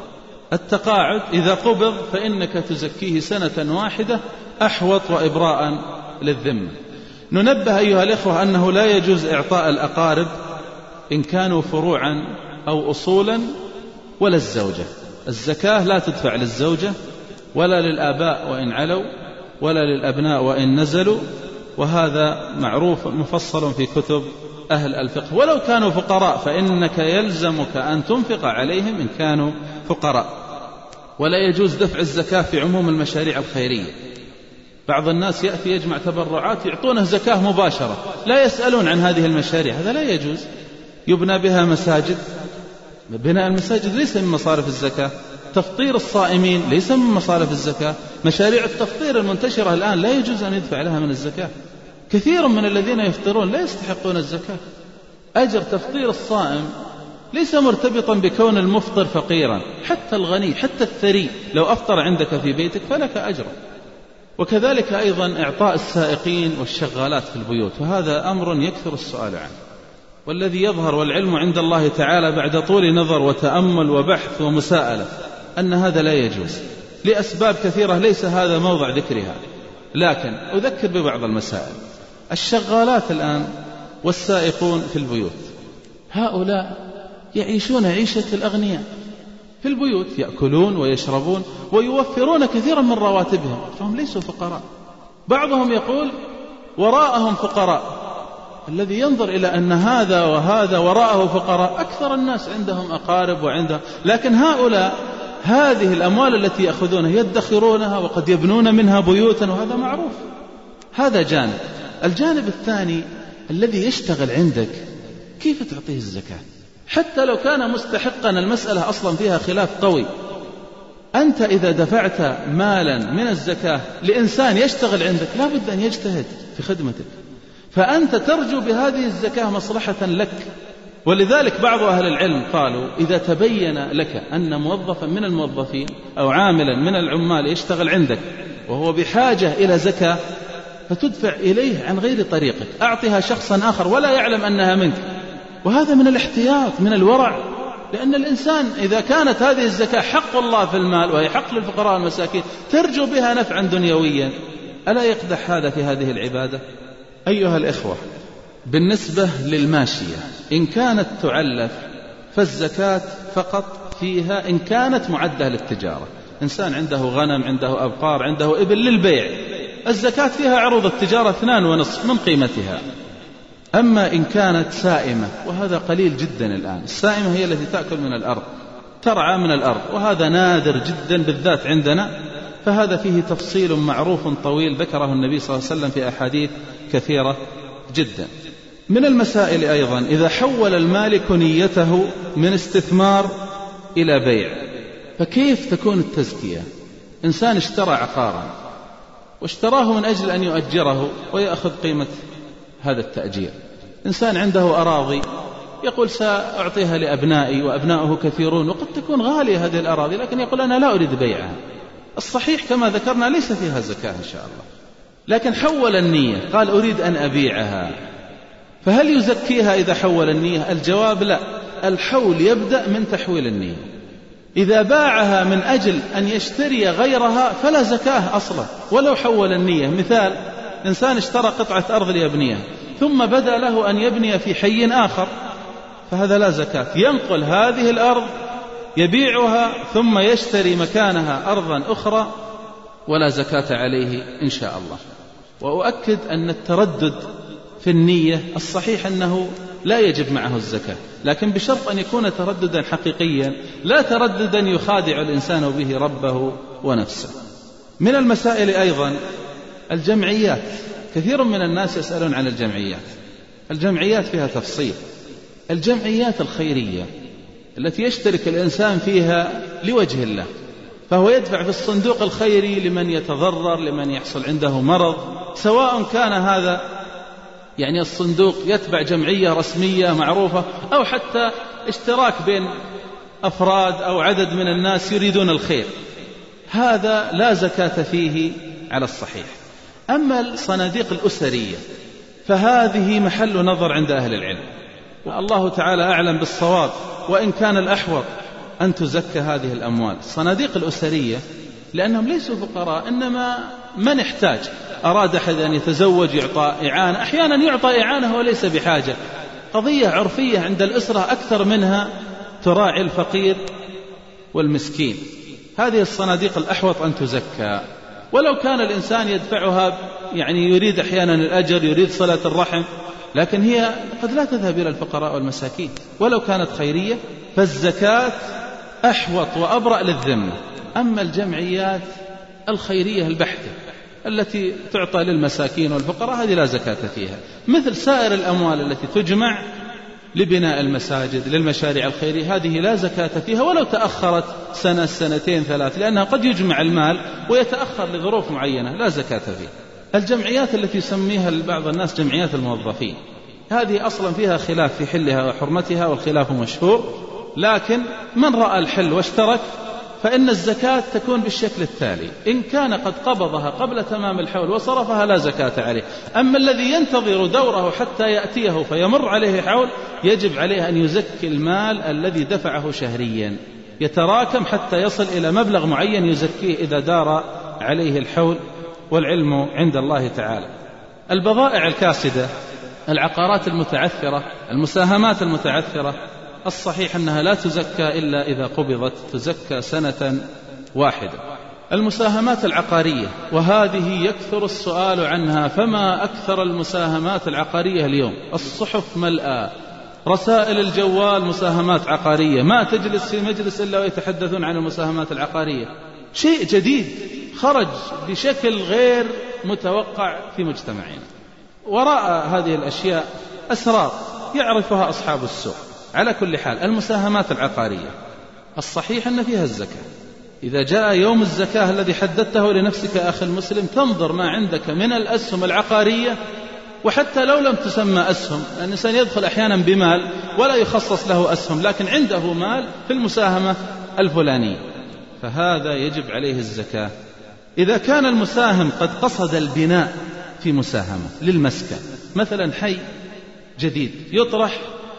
التقاعد إذا قبض فإنك تزكيه سنة واحدة أحوط وإبراء للذمة. ننبه أيها الإخوة أنه لا يجوز إعطاء الأقارب إن كانوا فروعا أو أصولا، ولا الزوجة. الزكاة لا تدفع للزوجة ولا للآباء وإن علوا ولا للأبناء وإن نزلوا، وهذا معروف مفصل في كتب أهل الفقه. ولو كانوا فقراء فإنك يلزمك أن تنفق عليهم إن كانوا فقراء. ولا يجوز دفع الزكاة في عموم المشاريع الخيرية. بعض الناس يأتي يجمع تبرعات يعطونه زكاة مباشرة، لا يسألون عن هذه المشاريع، هذا لا يجوز. يبنى بها مساجد، بناء المساجد ليس من مصارف الزكاة. تفطير الصائمين ليس من مصارف الزكاة. مشاريع التفطير المنتشرة الآن لا يجوز أن يدفع لها من الزكاة. كثير من الذين يفطرون لا يستحقون الزكاة. أجر تفطير الصائم ليس مرتبطا بكون المفطر فقيرا، حتى الغني حتى الثري لو أفطر عندك في بيتك فلك أجر. وكذلك أيضا إعطاء السائقين والشغالات في البيوت، وهذا أمر يكثر السؤال عنه، والذي يظهر والعلم عند الله تعالى بعد طول نظر وتأمل وبحث ومساءلة أن هذا لا يجوز لأسباب كثيرة ليس هذا موضع ذكرها، لكن أذكر ببعض المسائل. الشغالات الآن والسائقون في البيوت، هؤلاء يعيشون عيشة الأغنياء في البيوت، يأكلون ويشربون ويوفرون كثيرا من رواتبهم، فهم ليسوا فقراء. بعضهم يقول وراءهم فقراء. الذي ينظر إلى أن هذا وهذا وراءه فقراء، أكثر الناس عندهم أقارب وعندهم، لكن هؤلاء هذه الأموال التي يأخذونها يدخرونها وقد يبنون منها بيوتا، وهذا معروف. هذا جانب. الجانب الثاني الذي يشتغل عندك، كيف تعطيه الزكاة؟ حتى لو كان مستحقا، المسألة أصلا فيها خلاف قوي. أنت إذا دفعت مالا من الزكاة لإنسان يشتغل عندك لا بد أن يجتهد في خدمتك، فأنت ترجو بهذه الزكاة مصلحة لك. ولذلك بعض أهل العلم قالوا إذا تبين لك أن موظفا من الموظفين أو عاملا من العمال يشتغل عندك وهو بحاجة إلى زكاة فتدفع إليه عن غير طريقك، أعطها شخصا آخر ولا يعلم أنها منك. وهذا من الاحتياط، من الورع، لأن الإنسان إذا كانت هذه الزكاة حق الله في المال وهي حق للفقراء والمساكين ترجو بها نفعا دنيويا، ألا يقدح هذا في هذه العبادة؟ أيها الإخوة، بالنسبة للماشية إن كانت تعلف فالزكاة فقط فيها إن كانت معدة للتجارة. إنسان عنده غنم، عنده أبقار، عنده إبل للبيع، الزكاة فيها عروض التجارة اثنان ونصف من قيمتها. أما إن كانت سائمة، وهذا قليل جدا الآن، السائمة هي التي تأكل من الأرض، ترعى من الأرض، وهذا نادر جدا بالذات عندنا، فهذا فيه تفصيل معروف طويل ذكره النبي صلى الله عليه وسلم في أحاديث كثيرة جدا. من المسائل أيضا إذا حول المالك نيته من استثمار إلى بيع، فكيف تكون التزكية؟ إنسان اشترى عقارا واشتراه من أجل أن يؤجره ويأخذ قيمة هذا التأجير. إنسان عنده أراضي يقول سأعطيها لأبنائي وأبنائه كثيرون وقد تكون غالية هذه الأراضي، لكن يقول أنا لا أريد بيعها. الصحيح كما ذكرنا ليس فيها زكاة إن شاء الله، لكن حول النية قال أريد أن أبيعها، فهل يزكيها إذا حول النية؟ الجواب لا، الحول يبدأ من تحويل النية. إذا باعها من أجل أن يشتري غيرها فلا زكاة أصلا ولو حول النية. مثال، إنسان اشترى قطعة أرض ليبنيها ثم بدأ له أن يبني في حي آخر، فهذا لا زكاة، ينقل هذه الأرض يبيعها ثم يشتري مكانها أرضا أخرى ولا زكاة عليه إن شاء الله. وأؤكد أن التردد في النية الصحيح أنه لا يجب معه الزكاة، لكن بشرط أن يكون ترددا حقيقيا لا ترددا يخادع الإنسان به ربه ونفسه. من المسائل أيضا الجمعيات، كثير من الناس يسألون عن الجمعيات. الجمعيات فيها تفصيل. الجمعيات الخيرية التي يشترك الإنسان فيها لوجه الله، فهو يدفع في الصندوق الخيري لمن يتضرر، لمن يحصل عنده مرض، سواء كان هذا يعني الصندوق يتبع جمعية رسمية معروفة أو حتى اشتراك بين أفراد أو عدد من الناس يريدون الخير، هذا لا زكاة فيه على الصحيح. أما الصناديق الأسرية فهذه محل نظر عند أهل العلم، والله تعالى أعلم بالصواب، وإن كان الأحوط أن تزكى هذه الأموال. الصناديق الأسرية لأنهم ليسوا فقراء، إنما من احتاج، أراد أحد أن يتزوج يعطى إعانة، أحيانا يعطى إعانة وليس بحاجة، قضية عرفية عند الأسرة أكثر منها تراعي الفقير والمسكين. هذه الصناديق الأحوط أن تزكى، ولو كان الإنسان يدفعها يعني يريد أحيانا الأجر، يريد صلة الرحم، لكن هي قد لا تذهب إلى الفقراء والمساكين. ولو كانت خيرية فالزكاة أحوط وأبرأ للذمة. أما الجمعيات الخيرية البحتة التي تعطى للمساكين والفقراء هذه لا زكاة فيها، مثل سائر الأموال التي تجمع لبناء المساجد للمشاريع الخيرية، هذه لا زكاة فيها ولو تأخرت سنة سنتين ثلاث، لأنها قد يجمع المال ويتأخر لظروف معينة، لا زكاة فيها. الجمعيات التي يسميها بعض الناس جمعيات الموظفين هذه أصلا فيها خلاف في حلها وحرمتها، والخلاف مشهور، لكن من رأى الحل واشترك فإن الزكاة تكون بالشكل التالي: إن كان قد قبضها قبل تمام الحول وصرفها لا زكاة عليه. أما الذي ينتظر دوره حتى يأتيه فيمر عليه حول يجب عليه أن يزكي المال الذي دفعه شهريا، يتراكم حتى يصل إلى مبلغ معين يزكيه إذا دار عليه الحول، والعلم عند الله تعالى. البضائع الكاسدة، العقارات المتعثرة، المساهمات المتعثرة، الصحيح أنها لا تزكى إلا إذا قبضت، تزكى سنة واحدة. المساهمات العقارية، وهذه يكثر السؤال عنها، فما أكثر المساهمات العقارية اليوم؟ الصحف ملأى، رسائل الجوال مساهمات عقارية، ما تجلس في مجلس إلا ويتحدثون عن المساهمات العقارية. شيء جديد خرج بشكل غير متوقع في مجتمعنا. وراء هذه الأشياء أسرار يعرفها أصحاب السوق. على كل حال، المساهمات العقارية الصحيح أن فيها الزكاة. إذا جاء يوم الزكاة الذي حددته لنفسك أخي المسلم، تنظر ما عندك من الأسهم العقارية وحتى لو لم تسمى أسهم، الإنسان يدخل أحيانا بمال ولا يخصص له أسهم لكن عنده مال في المساهمة الفلانية، فهذا يجب عليه الزكاة. إذا كان المساهم قد قصد البناء في مساهمة للمسكن، مثلا حي جديد يطرح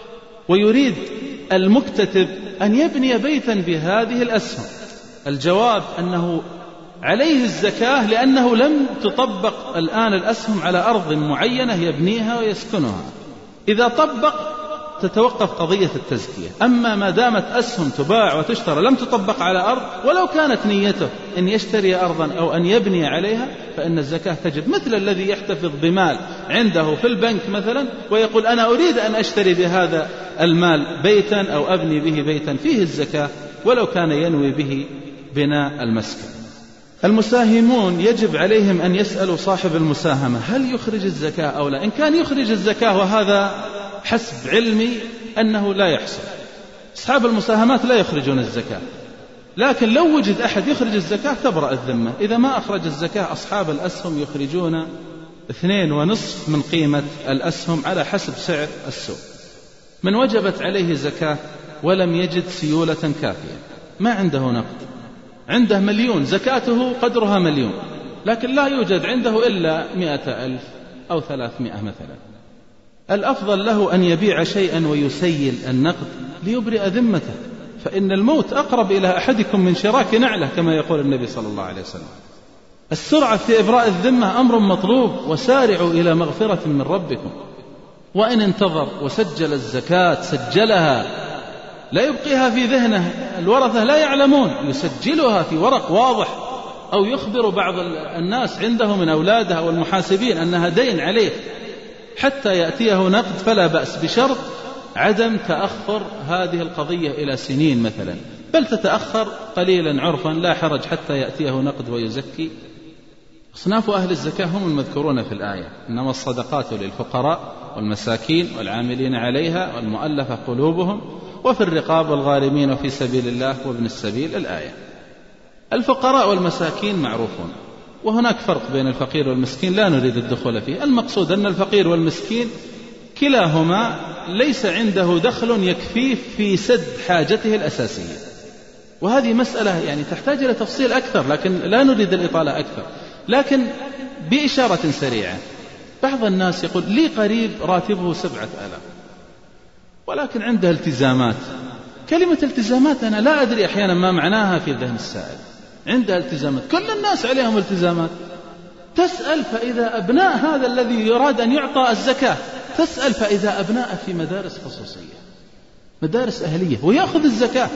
ويريد المكتتب أن يبني بيتا بهذه الأسهم، الجواب أنه عليه الزكاة لأنه لم تطبق الآن الأسهم على أرض معينة يبنيها ويسكنها. إذا طبق تتوقف قضية التزكية. أما ما دامت أسهم تباع وتشترى لم تطبق على أرض ولو كانت نيته أن يشتري أرضا أو أن يبني عليها فإن الزكاة تجب، مثل الذي يحتفظ بمال عنده في البنك مثلا ويقول أنا أريد أن أشتري بهذا المال بيتا أو أبني به بيتا، فيه الزكاة ولو كان ينوي به بناء المسكن. المساهمون يجب عليهم أن يسألوا صاحب المساهمة هل يخرج الزكاة أو لا. إن كان يخرج الزكاة وهذا حسب علمي أنه لا يحصل، أصحاب المساهمات لا يخرجون الزكاة، لكن لو وجد أحد يخرج الزكاة تبرأ الذمة. إذا ما أخرج الزكاة أصحاب الأسهم يخرجون اثنين ونصف من قيمة الأسهم على حسب سعر السوق. من وجبت عليه زكاة ولم يجد سيولة كافية، ما عنده نقد، عنده مليون زكاته قدرها مليون لكن لا يوجد عنده إلا مئة ألف أو ثلاثمائة مثلا، الأفضل له أن يبيع شيئا ويسيل النقد ليبرئ ذمته، فإن الموت أقرب إلى أحدكم من شراك نعله كما يقول النبي صلى الله عليه وسلم. السرعة في إبراء الذمة أمر مطلوب، وسارعوا إلى مغفرة من ربكم. وإن انتظر وسجل الزكاة سجلها، لا يبقيها في ذهنه، الورثة لا يعلمون، يسجلها في ورق واضح أو يخبر بعض الناس عنده من أولاده أو المحاسبين أنها دين عليه حتى يأتيه نقد فلا بأس، بشرط عدم تأخر هذه القضية إلى سنين مثلا، بل تتأخر قليلا عرفا لا حرج حتى يأتيه نقد ويزكي. أصناف أهل الزكاة هم المذكورون في الآية، إنما الصدقات للفقراء والمساكين والعاملين عليها والمؤلفة قلوبهم وفي الرقاب والغارمين وفي سبيل الله وابن السبيل. الآية الفقراء والمساكين معروفون، وهناك فرق بين الفقير والمسكين لا نريد الدخول فيه. المقصود أن الفقير والمسكين كلاهما ليس عنده دخل يكفيه في سد حاجته الأساسية، وهذه مسألة يعني تحتاج إلى تفصيل أكثر لكن لا نريد الإطالة أكثر. لكن بإشارة سريعة، بعض الناس يقول لي قريب راتبه سبعة آلاف ولكن عنده التزامات. كلمة التزامات أنا لا أدري أحيانا ما معناها في ذهن السائل. عنده التزامات، كل الناس عليهم التزامات. تسأل فإذا أبناء هذا الذي يراد أن يعطى الزكاة، تسأل فإذا أبناء في مدارس خصوصية مدارس أهلية ويأخذ الزكاة،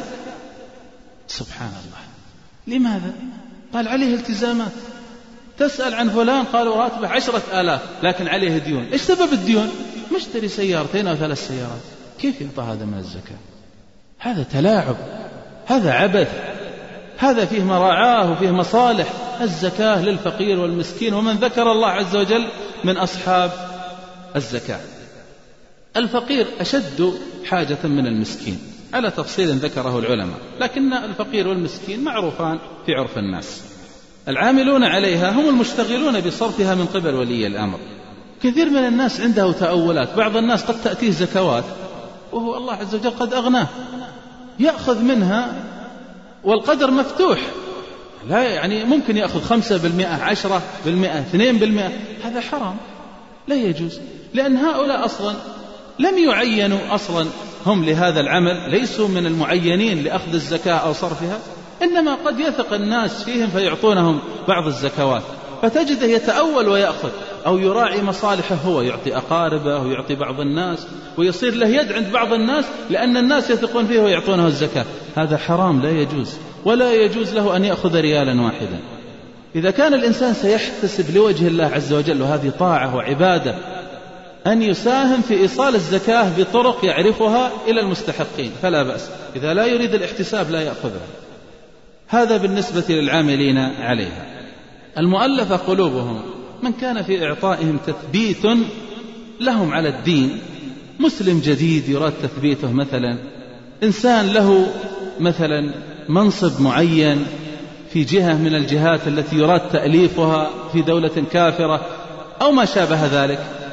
سبحان الله، لماذا؟ قال عليه التزامات. تسأل عن فلان قالوا راتبه عشرة آلاف لكن عليه ديون. إيش سبب الديون؟ مشتري سيارتين أو ثلاث سيارات، كيف يعطى هذا من الزكاة؟ هذا تلاعب، هذا عبث، هذا فيه مراعاه وفيه مصالح. الزكاة للفقير والمسكين، ومن ذكر الله عز وجل من أصحاب الزكاة. الفقير أشد حاجة من المسكين على تفصيل ذكره العلماء، لكن الفقير والمسكين معروفان في عرف الناس. العاملون عليها هم المشتغلون بصرفها من قبل ولي الأمر. كثير من الناس عنده تأولات، بعض الناس قد تأتيه زكوات وهو الله عز وجل قد أغناه، يأخذ منها والقدر مفتوح، لا يعني ممكن يأخذ خمسة بالمئة، عشرة بالمئة، اثنين بالمئة، هذا حرام لا يجوز، لأن هؤلاء أصلا لم يعينوا أصلا هم لهذا العمل، ليسوا من المعينين لأخذ الزكاة أو صرفها، إنما قد يثق الناس فيهم فيعطونهم بعض الزكوات، فتجده يتأول ويأخذ أو يراعي مصالحه هو، يعطي أقاربه ويعطي بعض الناس ويصير له يد عند بعض الناس لأن الناس يثقون فيه ويعطونه الزكاة. هذا حرام لا يجوز، ولا يجوز له أن يأخذ ريالا واحدا. إذا كان الإنسان سيحتسب لوجه الله عز وجل، وهذه طاعة وعبادة، أن يساهم في إيصال الزكاة بطرق يعرفها إلى المستحقين فلا بأس. إذا لا يريد الاحتساب لا يأخذها. هذا بالنسبة للعاملين عليها. المؤلفة قلوبهم، من كان في إعطائهم تثبيت لهم على الدين، مسلم جديد يراد تثبيته، مثلا إنسان له مثلا منصب معين في جهة من الجهات التي يراد تأليفها في دولة كافرة أو ما شابه ذلك،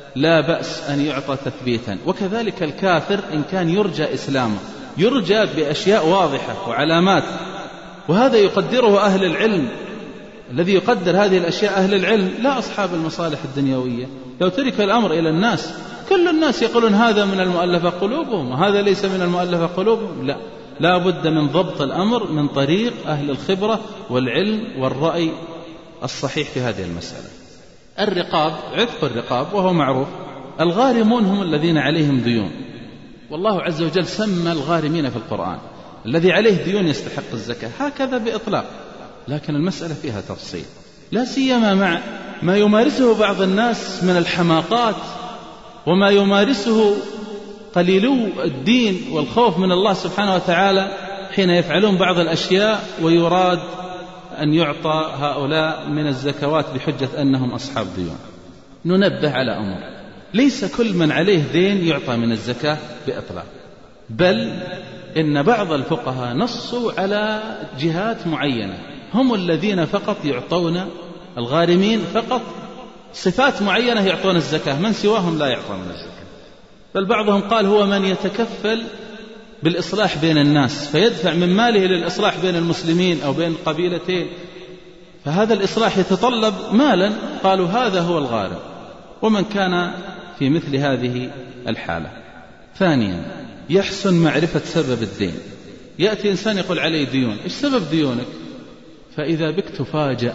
لا بأس أن يعطى تثبيتا. وكذلك الكافر إن كان يرجى إسلامه يرجى بأشياء واضحة وعلامات، وهذا يقدره أهل العلم. الذي يقدر هذه الأشياء أهل العلم لا أصحاب المصالح الدنيوية. لو ترك الأمر إلى الناس كل الناس يقولون هذا من المؤلفة قلوبهم وهذا ليس من المؤلفة قلوبهم، لا، لا بد من ضبط الأمر من طريق أهل الخبرة والعلم والرأي الصحيح في هذه المسألة. الرقاب، عتق الرقاب وهو معروف. الغارمون هم الذين عليهم ديون، والله عز وجل سمى الغارمين في القرآن الذي عليه ديون يستحق الزكاة هكذا بإطلاق، لكن المسألة فيها تفصيل، لا سيما مع ما يمارسه بعض الناس من الحماقات وما يمارسه قليلو الدين والخوف من الله سبحانه وتعالى حين يفعلون بعض الأشياء ويراد أن يعطى هؤلاء من الزكوات بحجة أنهم أصحاب ديون. ننبه على أمور، ليس كل من عليه دين يعطى من الزكاة بإطلاق، بل إن بعض الفقهاء نصوا على جهات معينة هم الذين فقط يعطون الغارمين فقط صفات معينة يعطون الزكاة، من سواهم لا يعطى من الزكاة. بل بعضهم قال هو من يتكفل بالإصلاح بين الناس فيدفع من ماله للإصلاح بين المسلمين أو بين قبيلتين، فهذا الإصلاح يتطلب مالا، قالوا هذا هو الغارم. ومن كان في مثل هذه الحالة. ثانيا، يحسن معرفة سبب الدين. يأتي إنسان يقول علي ديون، إيش سبب ديونك؟ فإذا بك تفاجأ،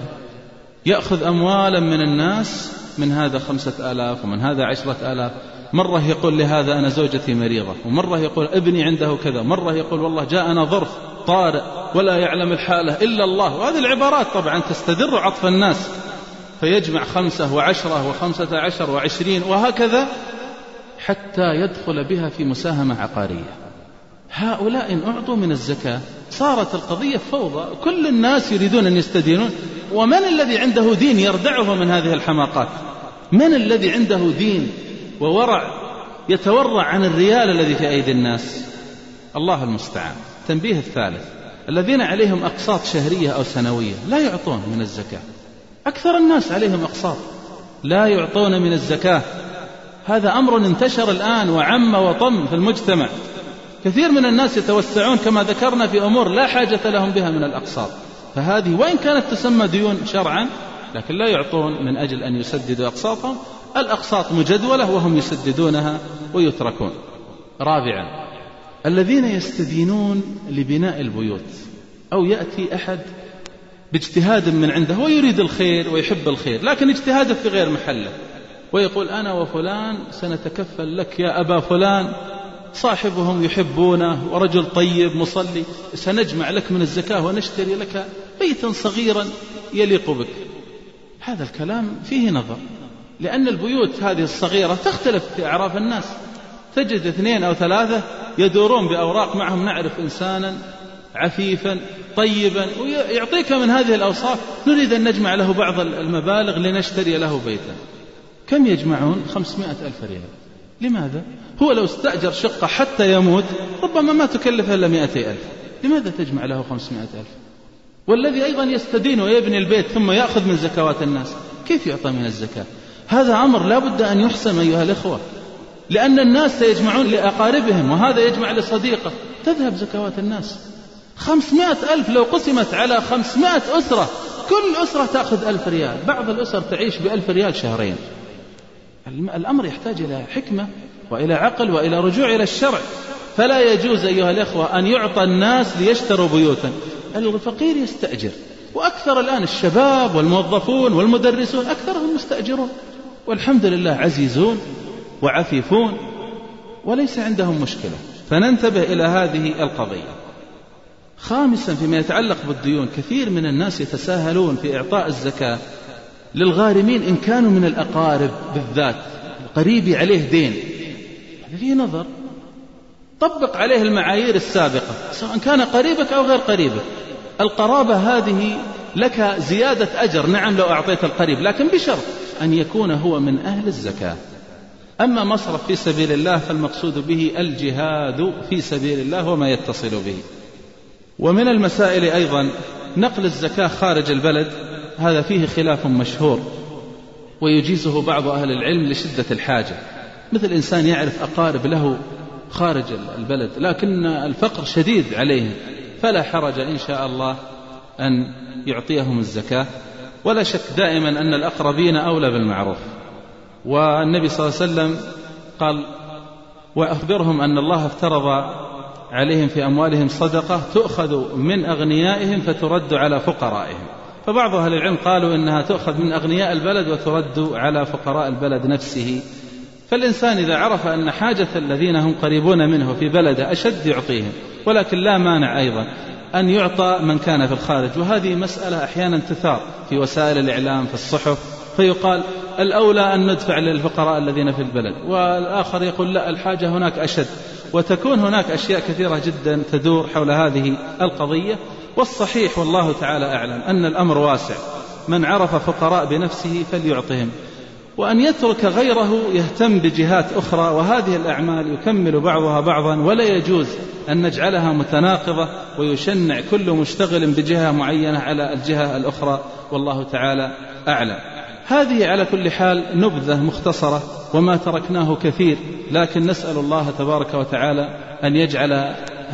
يأخذ أموالا من الناس، من هذا خمسة آلاف ومن هذا عشرة آلاف، مرة يقول لهذا أنا زوجتي مريضة، ومرة يقول ابني عنده كذا، مرة يقول والله جاءنا ظرف طارئ ولا يعلم الحالة إلا الله. وهذه العبارات طبعا تستدر عطف الناس، فيجمع خمسة وعشرة وخمسة عشر وعشرين وهكذا حتى يدخل بها في مساهمة عقارية. هؤلاء إن أعطوا من الزكاة صارت القضية فوضى، كل الناس يريدون أن يستدينون. ومن الذي عنده دين يردعه من هذه الحماقات؟ من الذي عنده دين وورع يتورع عن الريال الذي في أيدي الناس؟ الله المستعان. تنبيه الثالث، الذين عليهم أقساط شهرية أو سنوية لا يعطون من الزكاة. أكثر الناس عليهم أقساط لا يعطون من الزكاة. هذا أمر انتشر الآن وعم وطم في المجتمع. كثير من الناس يتوسعون كما ذكرنا في أمور لا حاجة لهم بها من الأقساط، فهذه وإن كانت تسمى ديون شرعا لكن لا يعطون من أجل أن يسددوا أقساطهم. الأقساط مجدولة وهم يسددونها ويتركون. رابعا، الذين يستدينون لبناء البيوت، أو يأتي أحد باجتهاد من عنده ويريد الخير ويحب الخير لكن اجتهاده في غير محله، ويقول أنا وفلان سنتكفل لك يا أبا فلان، صاحبهم يحبونه ورجل طيب مصلي، سنجمع لك من الزكاة ونشتري لك بيتا صغيرا يليق بك. هذا الكلام فيه نظر، لأن البيوت هذه الصغيرة تختلف في أعراف الناس. تجد اثنين أو ثلاثة يدورون بأوراق معهم، نعرف إنسانا عفيفا طيبا ويعطيك من هذه الأوصاف، نريد أن نجمع له بعض المبالغ لنشتري له بيتا. كم يجمعون؟ خمسمائة ألف ريال. لماذا؟ هو لو استأجر شقة حتى يموت ربما ما تكلف إلا مئتي ألف، لماذا تجمع له خمسمائة ألف؟ والذي أيضا يستدين ويبني البيت ثم يأخذ من زكوات الناس كيف يعطى من الزكاة؟ هذا أمر لا بد أن يحسم أيها الإخوة، لأن الناس سيجمعون لأقاربهم وهذا يجمع لصديقه، تذهب زكوات الناس. خمسمائة ألف لو قسمت على خمسمائة أسرة كل أسرة تأخذ ألف ريال، بعض الأسر تعيش بألف ريال شهرين. الأمر يحتاج إلى حكمة وإلى عقل وإلى رجوع إلى الشرع. فلا يجوز أيها الإخوة أن يعطى الناس ليشتروا بيوتا. الفقير يستأجر، وأكثر الآن الشباب والموظفون والمدرسون أكثرهم مستأجرون، والحمد لله عزيزون وعفيفون وليس عندهم مشكلة. فننتبه إلى هذه القضية. خامسا، فيما يتعلق بالديون، كثير من الناس يتساهلون في إعطاء الزكاة للغارمين إن كانوا من الأقارب بالذات. قريبي عليه دين، هذا فيه نظر، طبق عليه المعايير السابقة سواء كان قريبك أو غير قريبك. القرابة هذه لك زيادة أجر، نعم لو أعطيت القريب، لكن بشرط أن يكون هو من أهل الزكاة. أما مصرف في سبيل الله فالمقصود به الجهاد في سبيل الله وما يتصل به. ومن المسائل أيضا نقل الزكاة خارج البلد، هذا فيه خلاف مشهور، ويجيزه بعض أهل العلم لشدة الحاجة، مثل إنسان يعرف أقارب له خارج البلد لكن الفقر شديد عليهم، فلا حرج إن شاء الله أن يعطيهم الزكاة. ولا شك دائما أن الأقربين أولى بالمعروف، والنبي صلى الله عليه وسلم قال: وأخبرهم أن الله افترض عليهم في أموالهم صدقة تؤخذ من أغنيائهم فترد على فقرائهم. فبعض أهل العلم قالوا إنها تؤخذ من أغنياء البلد وترد على فقراء البلد نفسه. فالإنسان إذا عرف أن حاجة الذين هم قريبون منه في بلده أشد يعطيهم، ولكن لا مانع أيضا أن يعطى من كان في الخارج. وهذه مسألة أحيانا تثار في وسائل الإعلام في الصحف، فيقال الأولى أن ندفع للفقراء الذين في البلد، والآخر يقول لا الحاجة هناك أشد، وتكون هناك أشياء كثيرة جدا تدور حول هذه القضية. والصحيح والله تعالى أعلم أن الأمر واسع، من عرف فقراء بنفسه فليعطهم، وأن يترك غيره يهتم بجهات أخرى، وهذه الأعمال يكمل بعضها بعضا، ولا يجوز أن نجعلها متناقضة ويشنع كل مشتغل بجهة معينة على الجهة الأخرى، والله تعالى أعلم. هذه على كل حال نبذة مختصرة وما تركناه كثير، لكن نسأل الله تبارك وتعالى أن يجعل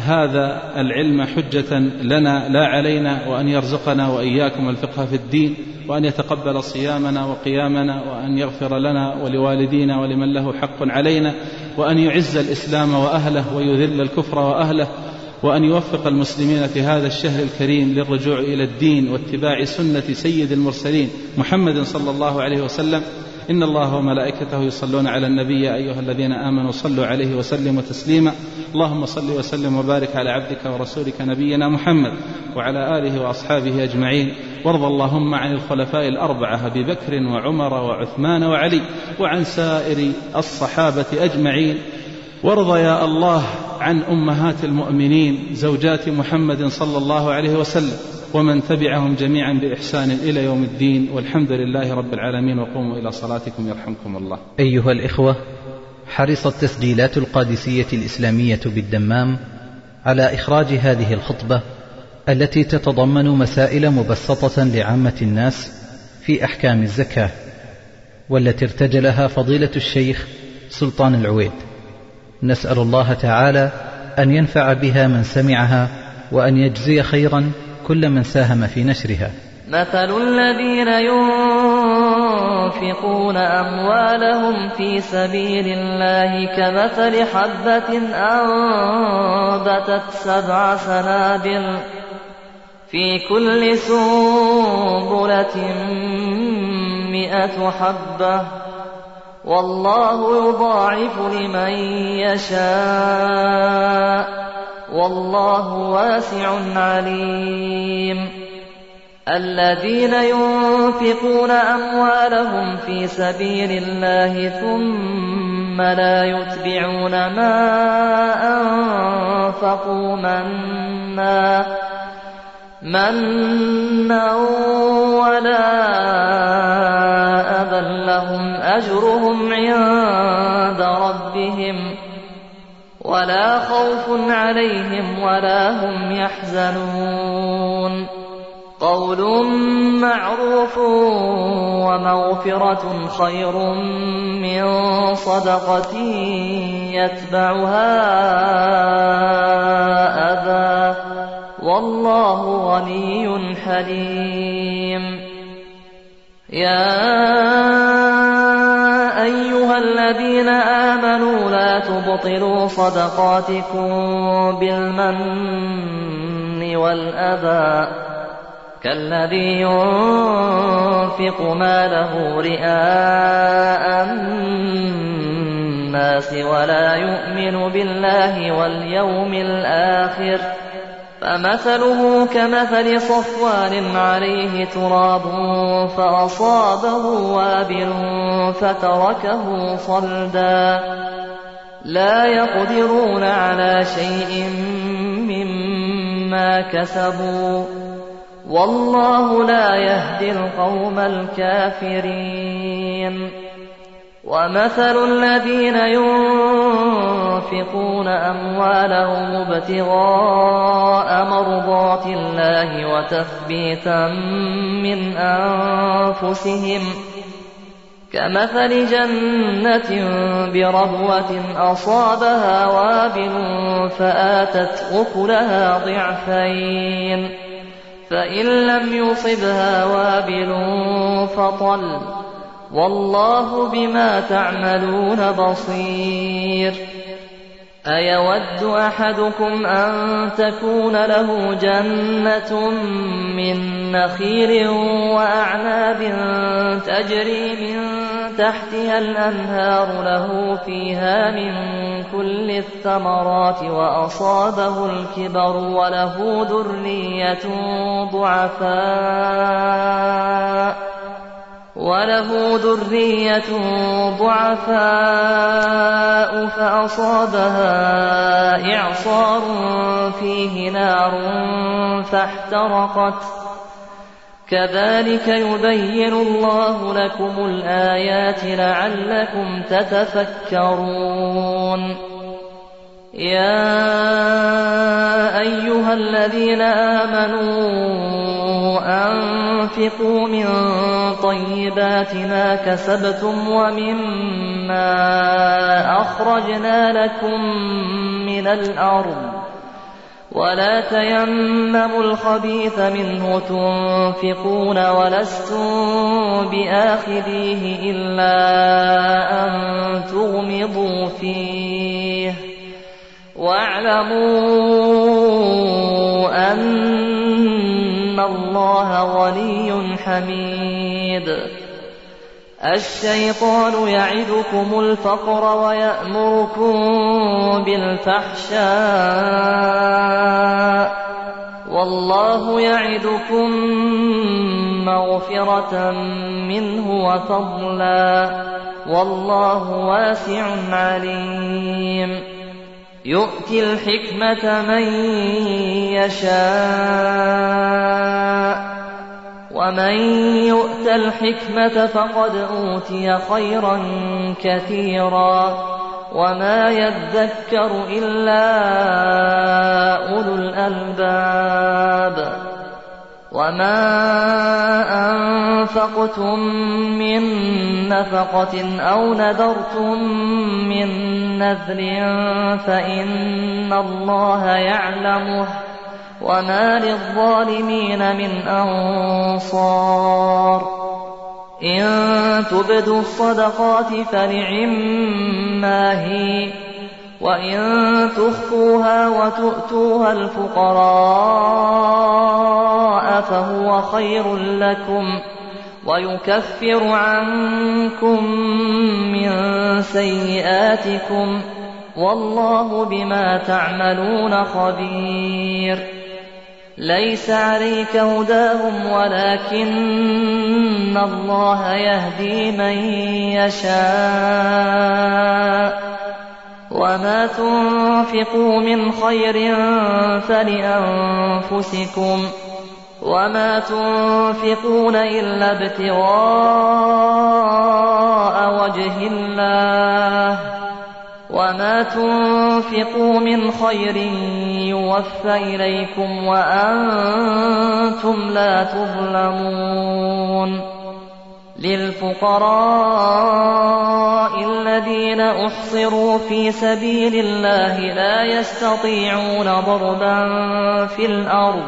هذا العلم حجة لنا لا علينا، وأن يرزقنا وإياكم الفقه في الدين، وأن يتقبل صيامنا وقيامنا، وأن يغفر لنا ولوالدينا ولمن له حق علينا، وأن يعز الإسلام وأهله ويذل الكفر وأهله، وأن يوفق المسلمين في هذا الشهر الكريم للرجوع إلى الدين واتباع سنة سيد المرسلين محمد صلى الله عليه وسلم. إن الله وملائكته يصلون على النبي يا أيها الذين آمنوا صلوا عليه وسلموا تسليما. اللهم صل وسلم وبارك على عبدك ورسولك نبينا محمد وعلى آله وأصحابه أجمعين، وارض اللهم عن الخلفاء الأربعة أبي بكر وعمر وعثمان وعلي، وعن سائر الصحابة أجمعين، وارض يا الله عن أمهات المؤمنين زوجات محمد صلى الله عليه وسلم، ومن تبعهم جميعا بإحسان إلى يوم الدين، والحمد لله رب العالمين. وقوموا إلى صلاتكم يرحمكم الله. أيها الإخوة، حرصت تسجيلات القادسية الإسلامية بالدمام على إخراج هذه الخطبة التي تتضمن مسائل مبسطة لعامة الناس في أحكام الزكاة، والتي ارتجلها فضيلة الشيخ سلطان العويد. نسأل الله تعالى أن ينفع بها من سمعها، وأن يجزي خيرا كل من ساهم في نشرها. مثل الذين ينفقون أموالهم في سبيل الله كمثل حبة أنبتت سبع سنابل في كل سنبلة مئة حبة، والله يضاعف لمن يشاء، والله واسع عليم. الذين ينفقون أموالهم في سبيل الله ثم لا يتبعون ما أنفقوا منا منا ولا أذى لهم أجرهم عند ربهم، ولا خوف عليهم ولا هم يحزنون. قول معروف ومغفرة خير من صدقة يتبعها أذى، والله غني حليم. يا أيها الذين آمنوا لا تبطلوا صدقاتكم بالمن والأذى كالذي ينفق ماله رئاء الناس ولا يؤمن بالله واليوم الآخر، فمثله كمثل صفوان عليه تراب فأصابه وابل فتركه صلدا، لا يقدرون على شيء مما كسبوا، والله لا يهدي القوم الكافرين. ومثل الذين ينفقون أموالهم ابتغاء مرضات الله وتثبيتا من أنفسهم كمثل جنة بربوة أصابها وابل فآتت أكلها ضعفين فإن لم يصبها وابل فطل والله بما تعملون بصير. أيود أحدكم أن تكون له جنة من نخيل وأعناب تجري من تحتها الأنهار له فيها من كل الثمرات وأصابه الكبر وله ذرية ضعفاء وله ذرية ضعفاء فأصابها إعصار فيه نار فاحترقت كذلك يبين الله لكم الآيات لعلكم تتفكرون. يا أيها الذين آمنوا أنفقوا من طيبات ما كسبتم ومما أخرجنا لكم من الأرض ولا تيمموا الخبيث منه تنفقون ولستم بآخذيه إلا أن تغمضوا فيه واعلموا أن الله غني حميد. الشيطان يعدكم الفقر ويأمركم بالفحشاء والله يعدكم مغفرة منه وفضلا والله واسع عليم. يؤتي الحكمة من يشاء ومن يؤت الحكمة فقد أوتي خيرا كثيرا وما يذكر إلا أولو الألباب. وما أنفقتم من نفقة أو نذرتم من نذر فإن الله يعلمه وما للظالمين من أنصار. إن تبدوا الصدقات فنعما هي وإن تخفوها وتؤتوها الفقراء فهو خير لكم ويكفر عنكم من سيئاتكم والله بما تعملون خبير. ليس عليك هداهم ولكن الله يهدي من يشاء وما تنفقوا من خير فلأنفسكم وما تنفقون إلا ابتغاء وجه الله وما تنفقوا من خير يوفى إليكم وأنتم لا تظلمون. للفقراء الذين أحصروا في سبيل الله لا يستطيعون ضربا في الأرض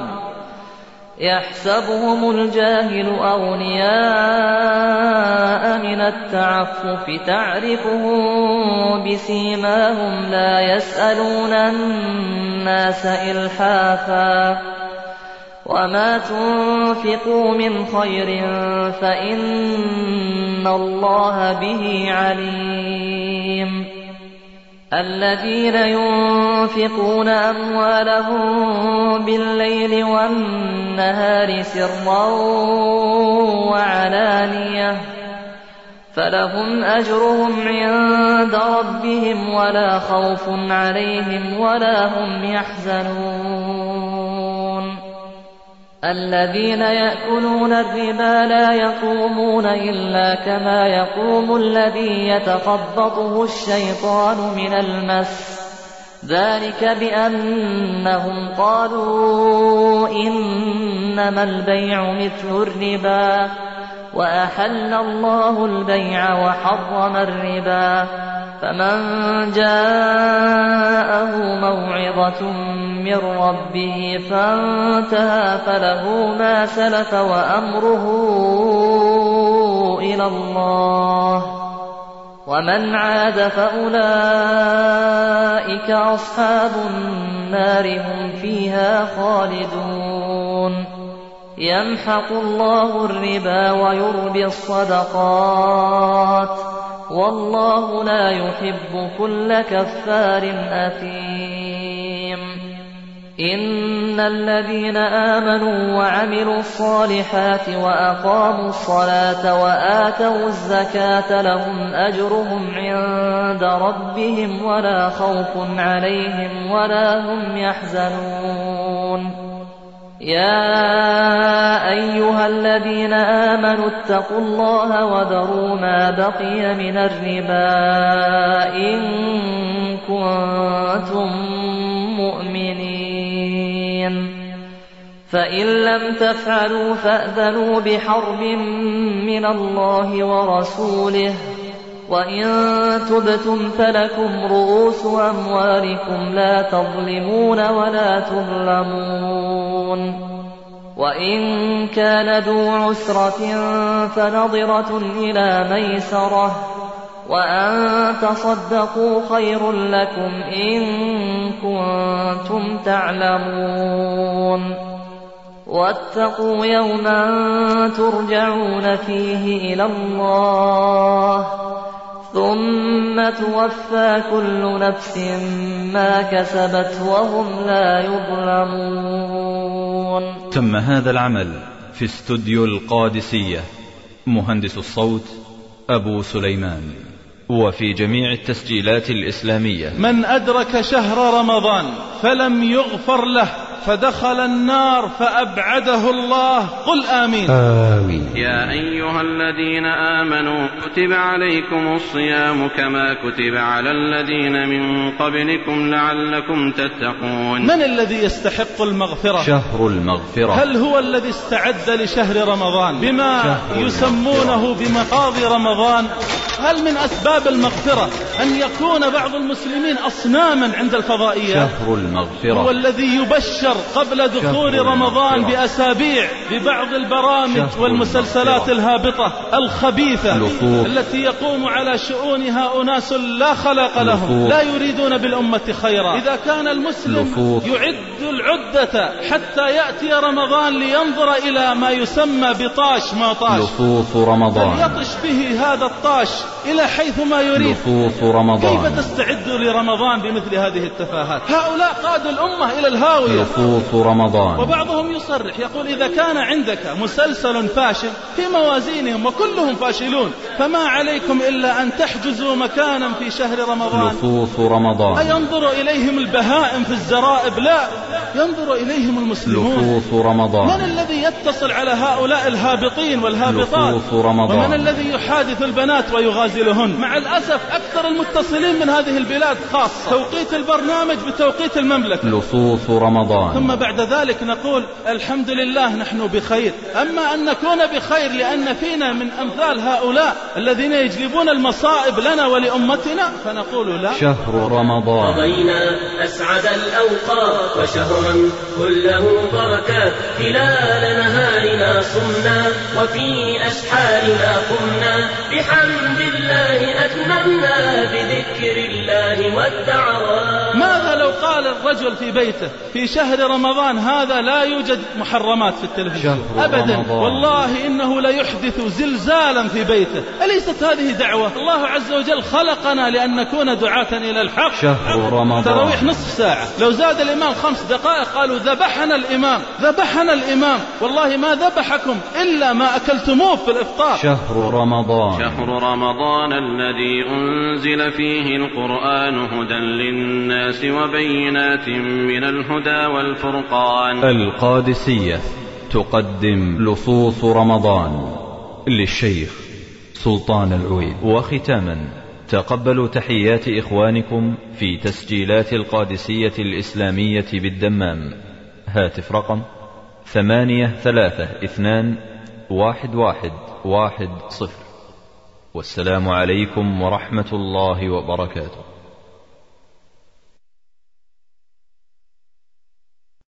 يحسبهم الجاهل أغنياء من التعفف تعرفهم بسيماهم لا يسألون الناس إلحافا وما تنفقوا من خير فإن الله به عليم. الذين ينفقون أموالهم بالليل والنهار سرا وعلانية فلهم أجرهم عند ربهم ولا خوف عليهم ولا هم يحزنون. الذين يأكلون الربا لا يقومون إلا كما يقوم الذي يتخبطه الشيطان من المس ذلك بأنهم قالوا إنما البيع مثل الربا وأحل الله البيع وحرم الربا فمن جاءه موعظة من ربه فانتهى فله ما سلف وأمره إلى الله ومن عاد فأولئك أصحاب النار هم فيها خالدون يمحق الله الربا ويربي الصدقات والله لا يحب كل كفار أثيم إن الذين آمنوا وعملوا الصالحات وأقاموا الصلاة وآتوا الزكاة لهم أجرهم عند ربهم ولا خوف عليهم ولا هم يحزنون يا أيها الذين آمنوا اتقوا الله وذروا ما بقي من الربا إن كنتم مؤمنين فإن لم تفعلوا فأذنوا بحرب من الله ورسوله وإن تبتم فلكم رؤوس أموالكم لا تظلمون ولا تظلمون وإن كان ذو عسرة فنظرة إلى ميسرة وأن تصدقوا خير لكم إن كنتم تعلمون واتقوا يوما ترجعون فيه إلى الله ثم توفى كل نفس ما كسبت وهم لا يظلمون. تم هذا العمل في استوديو القادسية، مهندس الصوت أبو سليمان، وفي جميع التسجيلات الإسلامية. من أدرك شهر رمضان فلم يغفر له فدخل النار فأبعده الله، قل آمين. آمين. يا أيها الذين آمنوا كتب عليكم الصيام كما كتب على الذين من قبلكم لعلكم تتقون. من الذي يستحق المغفرة؟ شهر المغفرة. هل هو الذي استعد لشهر رمضان بما يسمونه بمقاضي رمضان؟ هل من أسباب المغفرة أن يكون بعض المسلمين أصناما عند الفضائيات؟ شهر المغفرة هو الذي يبشر قبل دخول رمضان بأسابيع ببعض البرامج والمسلسلات الهابطة الخبيثة لصوف. التي يقوم على شؤونها أناس لا خلق لهم لصوف. لا يريدون بالأمة خيرا. إذا كان المسلم لصوف. يعد العدة حتى يأتي رمضان لينظر إلى ما يسمى بطاش ما طاش لصوص رمضان، يطش به هذا الطاش إلى حيث ما يريد. لصوص رمضان. كيف تستعد لرمضان بمثل هذه التفاهات؟ هؤلاء قادوا الأمة إلى الهاوية. لصوص رمضان. وبعضهم يصرح يقول إذا كان عندك مسلسل فاشل في موازينهم وكلهم فاشلون فما عليكم إلا أن تحجزوا مكانا في شهر رمضان. لصوص رمضان. أينظر إليهم البهائم في الزرائب؟ لا، ينظر إليهم المسلمون. لصوص رمضان. من الذي يتصل على هؤلاء الهابطين والهابطات؟ لصوص رمضان. ومن الذي يحادث البنات ويغازلهن؟ مع الأسف أكثر المتصلين من هذه البلاد خاصة توقيت البرنامج بتوقيت المملكة. لصوص رمضان. ثم بعد ذلك نقول الحمد لله نحن بخير. أما أن نكون بخير لأن فينا من أمثال هؤلاء الذين يجلبون المصائب لنا ولأمتنا فنقول لا. شهر رمضان. قضينا أسعد الأوقات وشهرا كله بركات، خلال نهارنا صمنا وفي أسحارنا قمنا، بحمد الله أتممنا بذكر الله والدعوات. ماذا لو قال الرجل في بيته في شهر رمضان هذا لا يوجد محرمات في التلفزيون أبدا، رمضان. والله إنه لا يحدث زلزالا في بيته؟ أليست هذه دعوة؟ الله عز وجل خلقنا لأن نكون دعاة إلى الحق. شهر رمضان. تراويح نصف ساعة، لو زاد الإمام خمس دقائق قالوا ذبحنا الإمام ذبحنا الإمام. والله ما ذبحكم إلا ما أكلتموه في الإفطار. شهر رمضان. شهر رمضان الذي أنزل فيه القرآن هدى للناس وبينات من الهدى والفرقان. القادسية تقدم لصوص رمضان للشيخ سلطان العويد. وختاما تقبلوا تحيات إخوانكم في تسجيلات القادسية الإسلامية بالدمام. هاتف رقم ثمانية ثلاثة اثنان واحد واحد واحد صفر. والسلام عليكم ورحمة الله وبركاته.